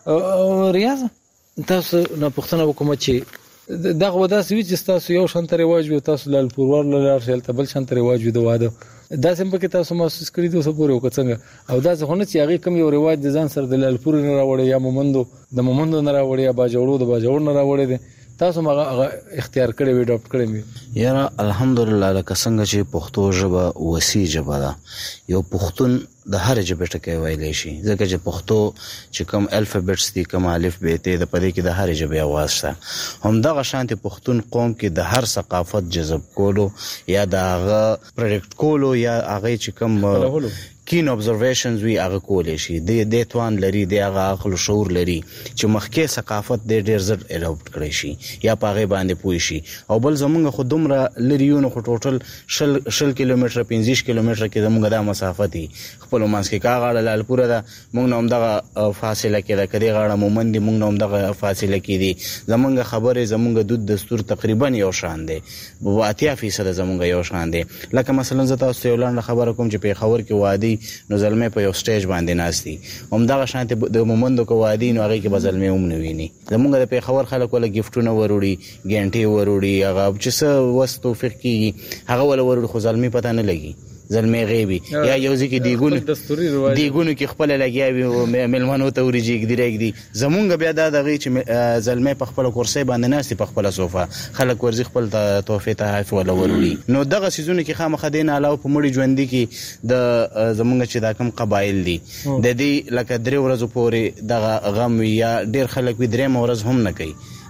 غمره ریاض تاسو نه پښتنه حکومت چې دغه ودا سوي چې تاسو یو شانت رواج وي تاسو لال پروار لار شل تبل شانت رواج وي د واده دا سم پکې تاسو محسوس کړی دوه پورې وکڅنګ او دا ځونه چې هغه کوم یو رواج د ځان سره د لال پور نه راوړی یا مومندو د مومندو نه راوړی یا باجوړو د باجوړ نه راوړی دي تاسو مغه اختیار کړی وی ډاکټر کړی وی یاره الحمدلله لکه څنګه چې پښتو ژبه وسی ژبه ده یو پښتون د هر ژبې ټکی ویلی شي ځکه چې پښتو چې کوم الفابټس دي کوم الف ب ت د پدې کې د هر ژبې आवाज شته هم دغه شانتي پښتون قوم کې د هر ثقافت جذب کولو یا دغه پروډکټ کولو یا هغه چې کوم کین observations وی هغه کولې شي د د توان لري د هغه عقل او شعور لري چې مخکې ثقافت د ډیر زړه اډاپټ کړی شي یا پاغه باندې پوي شي او بل زمونږ خو دومره لریونه خو ټوټل شل شل کیلومتر پنځه کیلومتر کې زمونږ د مسافت دي خپل مانس کې کاغړ لالپور ده مونږ نوم دغه فاصله کې ده کړي غاړه مومند مونږ نوم دغه فاصله کې دي زمونږ خبره زمونږ دود دستور تقریبا یو شان دي اتیا فیصد زمونږ یو شان دي لکه مثلا زه تاسو یو لاندې خبره کوم چې په خبر کې وادي نو زلمه په یو سټیج باندې ناشتي هم دا شانت د مومندو کو وادي نو هغه کې بزلمه هم نویني زمونږ د په خبر خلک ولا گیفټونه وروړي ګنټي وروړي هغه چې څه وس توفیق کیږي هغه ولا وروړي خو زلمه پته نه لګي زلمه غیبی یا یو ځکه دیګونو دیګونو کې خپل لګیاوي ملمنو ته وريږي ډیرګ دي زمونږ بیا دا دغه چې زلمه په خپل کورسي باندې ناشتي په خپل صوفه خلک ورزي خپل توفیق ته حف ولا وروړي نو دغه سيزونه کې خامخ دین علاوه په مړي ژوند کې د زمونږ چې دا کم قبایل دي د دې لکه درې ورځې پورې دغه غم یا ډیر خلک وي درې ورځې هم نه کوي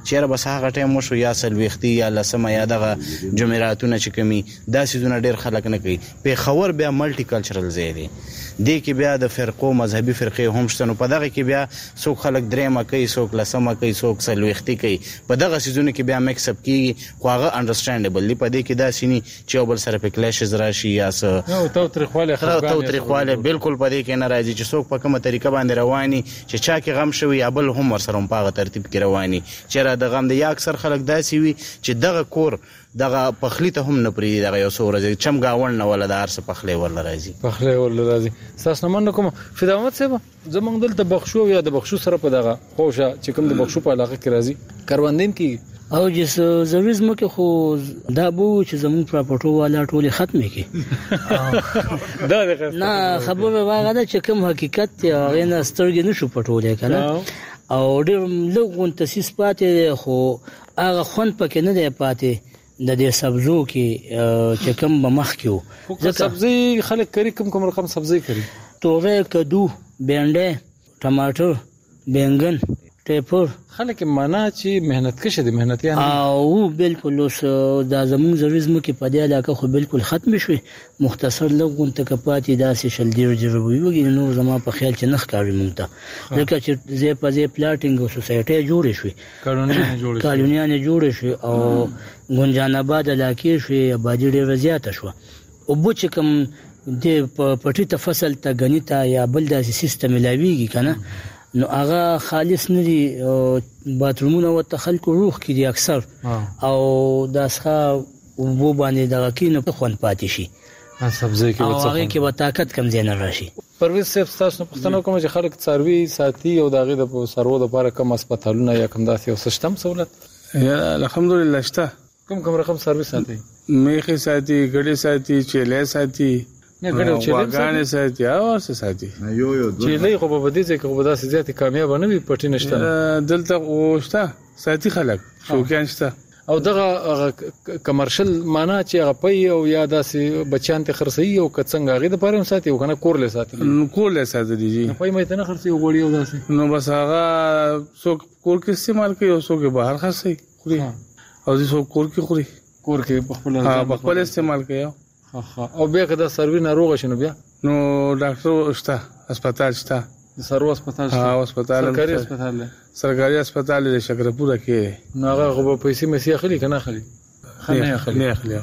چیرې بس هغه ټایم وشو یا سلويختي یا لسمه یا دغه جمعراتونه چې کمی دا سيزونه ډېر خلک نه کوي. په خور بیا ملټي کلچرل ځای دی دې کې بیا د فرقو مذهبي فرقې هم شته نو په دغه کې بیا څوک خلک درېمه کوي څوک لسمه کوي څوک سلويختي کوي په دغه سيزونه کې بیا میکس اپ کیږي خو هغه انډرسټانډیبل دی په دې کې دا سيني چې یو بل سره په کلیشز راشي یا څه نو تو تریخواله خبره تو تریخواله بالکل په دې کې نه راځي چې څوک په کومه طریقه باندې رواني چې چا کې غم شوی یا بل هم ور سره په هغه ترتیب کې رواني چې د غم د یا اکثر خلک داسي وي چې دغه کور دغه پخلی ته هم نه پری دغه یو څو ورځې چم گاون نه ولا د ارس پخلی ول راځي پخلی ول راځي تاسو نه من کوم فدامت صاحب زمونږ دلته بخښو یا د بخښو سره په دغه خوشه چې کوم د بخښو په علاقه کې راځي کاروندین کې او چې زویز مکه خو دا بو چې زمونږ پراپرټو والا ټوله ختمه کی دا د نه خبره واغه ده چې کوم حقیقت هغه نه سترګې نشو پټولې کنه او ډېر لږ تاسیس پاتې خو هغه خوند پکې نه دی پاتې د دې سبزو کې چې کوم بمخ کېو ځکه سبزي خلک کری کوم کوم رقم سبزي کری توغه کدو بینډه ټماټر بینګن ټیپر خلک معنا چې مهنت کشه دي مهنتيان او بالکل اوس د زمون زریزمو کې په دې علاقه خو بالکل ختم شوی مختصر لغون تکپاتې داسې شل ډیر جوړوي وګینه نو زما په خیال چې نخ کاری مونږ ته لکه چې زه په دې پلاټینګ او سوسایټي جوړې شوې قانوني جوړې قانوني جوړې شوې او ګونجان آباد علاقې شوې آبادی ډیره زیاته شو او بو چې کوم د پټی ته فصل ته غنیتا یا بل داسې سیستم لاویږي کنه نو هغه خالص نه دي باترومونه او تخلق روح کې دي اکثر او داسخه وو باندې دغه کینو په خوان پاتې شي سبزی کې وڅ هغه کې به طاقت کم زین راشي پرویز صاحب تاسو په پښتنو کوم چې خلک څاروي ساتي او دغه د سرو د لپاره کوم هسپتالونه یا کوم داسې او سیستم سہولت یا الحمدلله شته کوم کوم رقم سرویس ساتي میخي ساتي ګډي ساتي چيله ساتي نه ګډو چې واګانې ساتي او څه ساتي یو یو چې لې خو په دې ځکه خو به داسې زیاتې کامیاب نه وي پټی نشته دلته وشته ساتي خلک شوقیان شته او دغه کمرشل معنا چې هغه پي او یا داسې بچان ته خرڅي او کڅنګ هغه د پاره ساتي او کنه کور له ساتي کور له ساتي دي پي مې ته نه خرڅي او غوړي او داسې نو بس هغه څوک کور کې استعمال کوي او څوک بهر خرڅي خوري او دې څوک کور کې خوري کور کې په خپل ها په خپل استعمال کوي او بیا که دا سروي ناروغ شنو بیا نو ډاکټر شته هسپتال شته سرو هسپتال شته ها هسپتال سرکاري هسپتال سرکاري هسپتال د شکرپور کې نو هغه غو پیسې مې اخلي کنه اخلي نه اخلي نه اخلي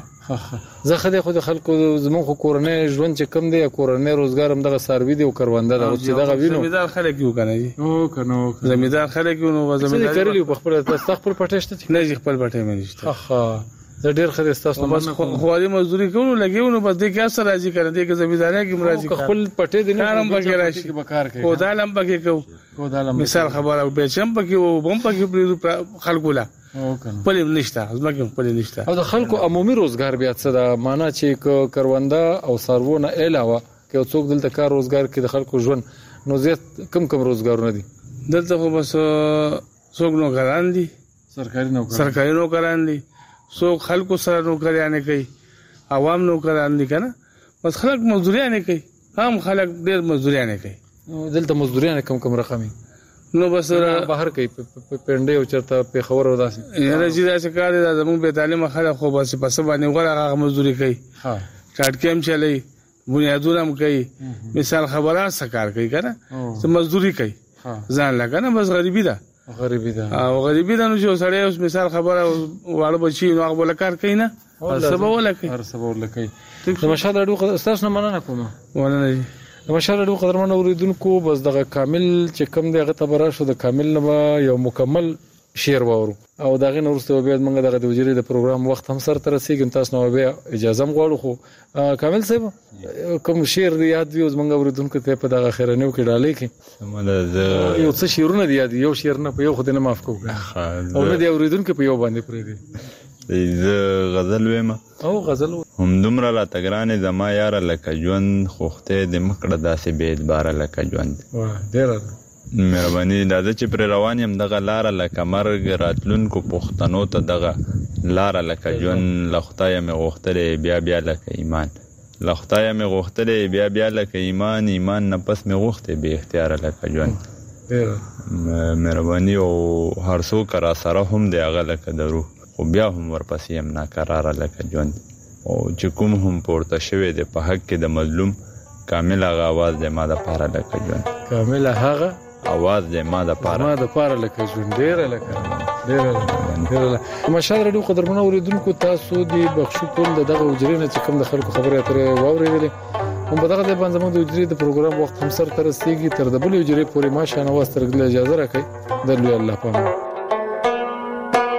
زه خدای خو د خلکو زمون خو کورنۍ ژوند چې کم دی کورنۍ روزګار هم دغه سروي دی او کرونده دا چې دغه وینو زمیدار خلک یو کنه او کنه زمیدار خلک یو نو زمیدار کړلی په خپل تخپل پټشته نه خپل پټه مې نشته ها د ډیر خدای تاسو بس خواري مزدوري کوو لګیو نو بس د کې اثر راځي کنه د کې زمیداري کې مرাজি خپل پټه دي نه کارم پکې راشي کو دالم پکې کو کو دالم مثال خبره به چم پکې وو بم پکې خلکو لا پلیم نشته ځکه پلیم نشته او د خلکو عمومي روزګار بیا څه دا معنا چې کرونده او سرونه علاوه کې څوک دلته کار روزګار کې د خلکو ژوند نو زیات کم کم روزګارونه دي دلته خو بس څوک نو ګران دي سرکاري نو سرکاري نو ګران دي څوک خلکو سره نوکریانه کوي عوام نوکران دي کنه بس خلک مزدوریانه کوي هم خلک ډېر مزدوریانه کوي دلته مزدوریانه کم کم رقمي نو بس بهر کوي پنده او چرته په خبر و داسې یاره چې دا څه کار دی زموږ به تعلیم خلک خو بس پس باندې غوړه هغه مزدوري کوي ها چاټکم چلی بنیادونه هم کوي مثال خبره سکار کوي کنه چې مزدوري کوي ځان لګنه بس غریبي ده غریبي ده او غریبي ده نو چې سړی اوس مثال خبره واړه بچي نو هغه کار کوي نه سبا ولا کوي هر سبا ولا کوي د مشهد اډو استاسو نه مننه کوم ولنه د مشهد اډو قدرمن اوریدونکو بس دغه کامل چې کم دی هغه تبره شو د کامل نه یو مکمل شعر وورو او دغه نورسته بیا موږ دغه د وزیري د پروګرام وخت هم سره تر رسیدم تاسو نو بیا اجازه مغواړو خو کامل صاحب کوم شعر دی یاد وي موږ اوریدونکو ته په دغه خیرنیو کې ډالې کې موږ یو څه شعرونه دی یاد یو شعر نه په یو خدای نه معاف کوو او نه دی اوریدونکو په یو باندې پرې دی زه غزل ویم او غزل هم دومره لا تګرانې زما یاره لکه ژوند خوخته د مکړه داسې بې اعتباره لکه ژوند واه ډېره مهرباني دا چې پر روان یم دغه لاره لکه مرګ راتلونکو پښتنو ته دغه لاره لکه ژوند له خدایه مې غوښتلې بیا بیا لکه ایمان له خدایه مې غوښتلې بیا بیا لکه ایمان ایمان نه پس مې غوښتې بې اختیاره لکه ژوند مهرباني او هر څوک را سره هم دی هغه لکه درو خو بیا هم ورپسې هم ناقراره لکه ژوند او چې کوم هم پورته شوی دی په حق کې د مظلوم کامل هغه आवाज دی ما د پاره لکه ژوند کامل هغه आवाज دی ما د پاره ما د پاره لکه ژوند ډیر لکه ډیر ډیر مشال رادیو قدرمنو اوریدونکو تاسو دی بخښو کول دغه وجرې نه چې کوم د خلکو خبرې اترې واورېدلې هم په دغه د باندې زموږ د وجرې د پروګرام وخت هم سر تر رسیدي تر د بل وجرې پورې ما شانه واسترګل اجازه راکړئ د لوی الله پامان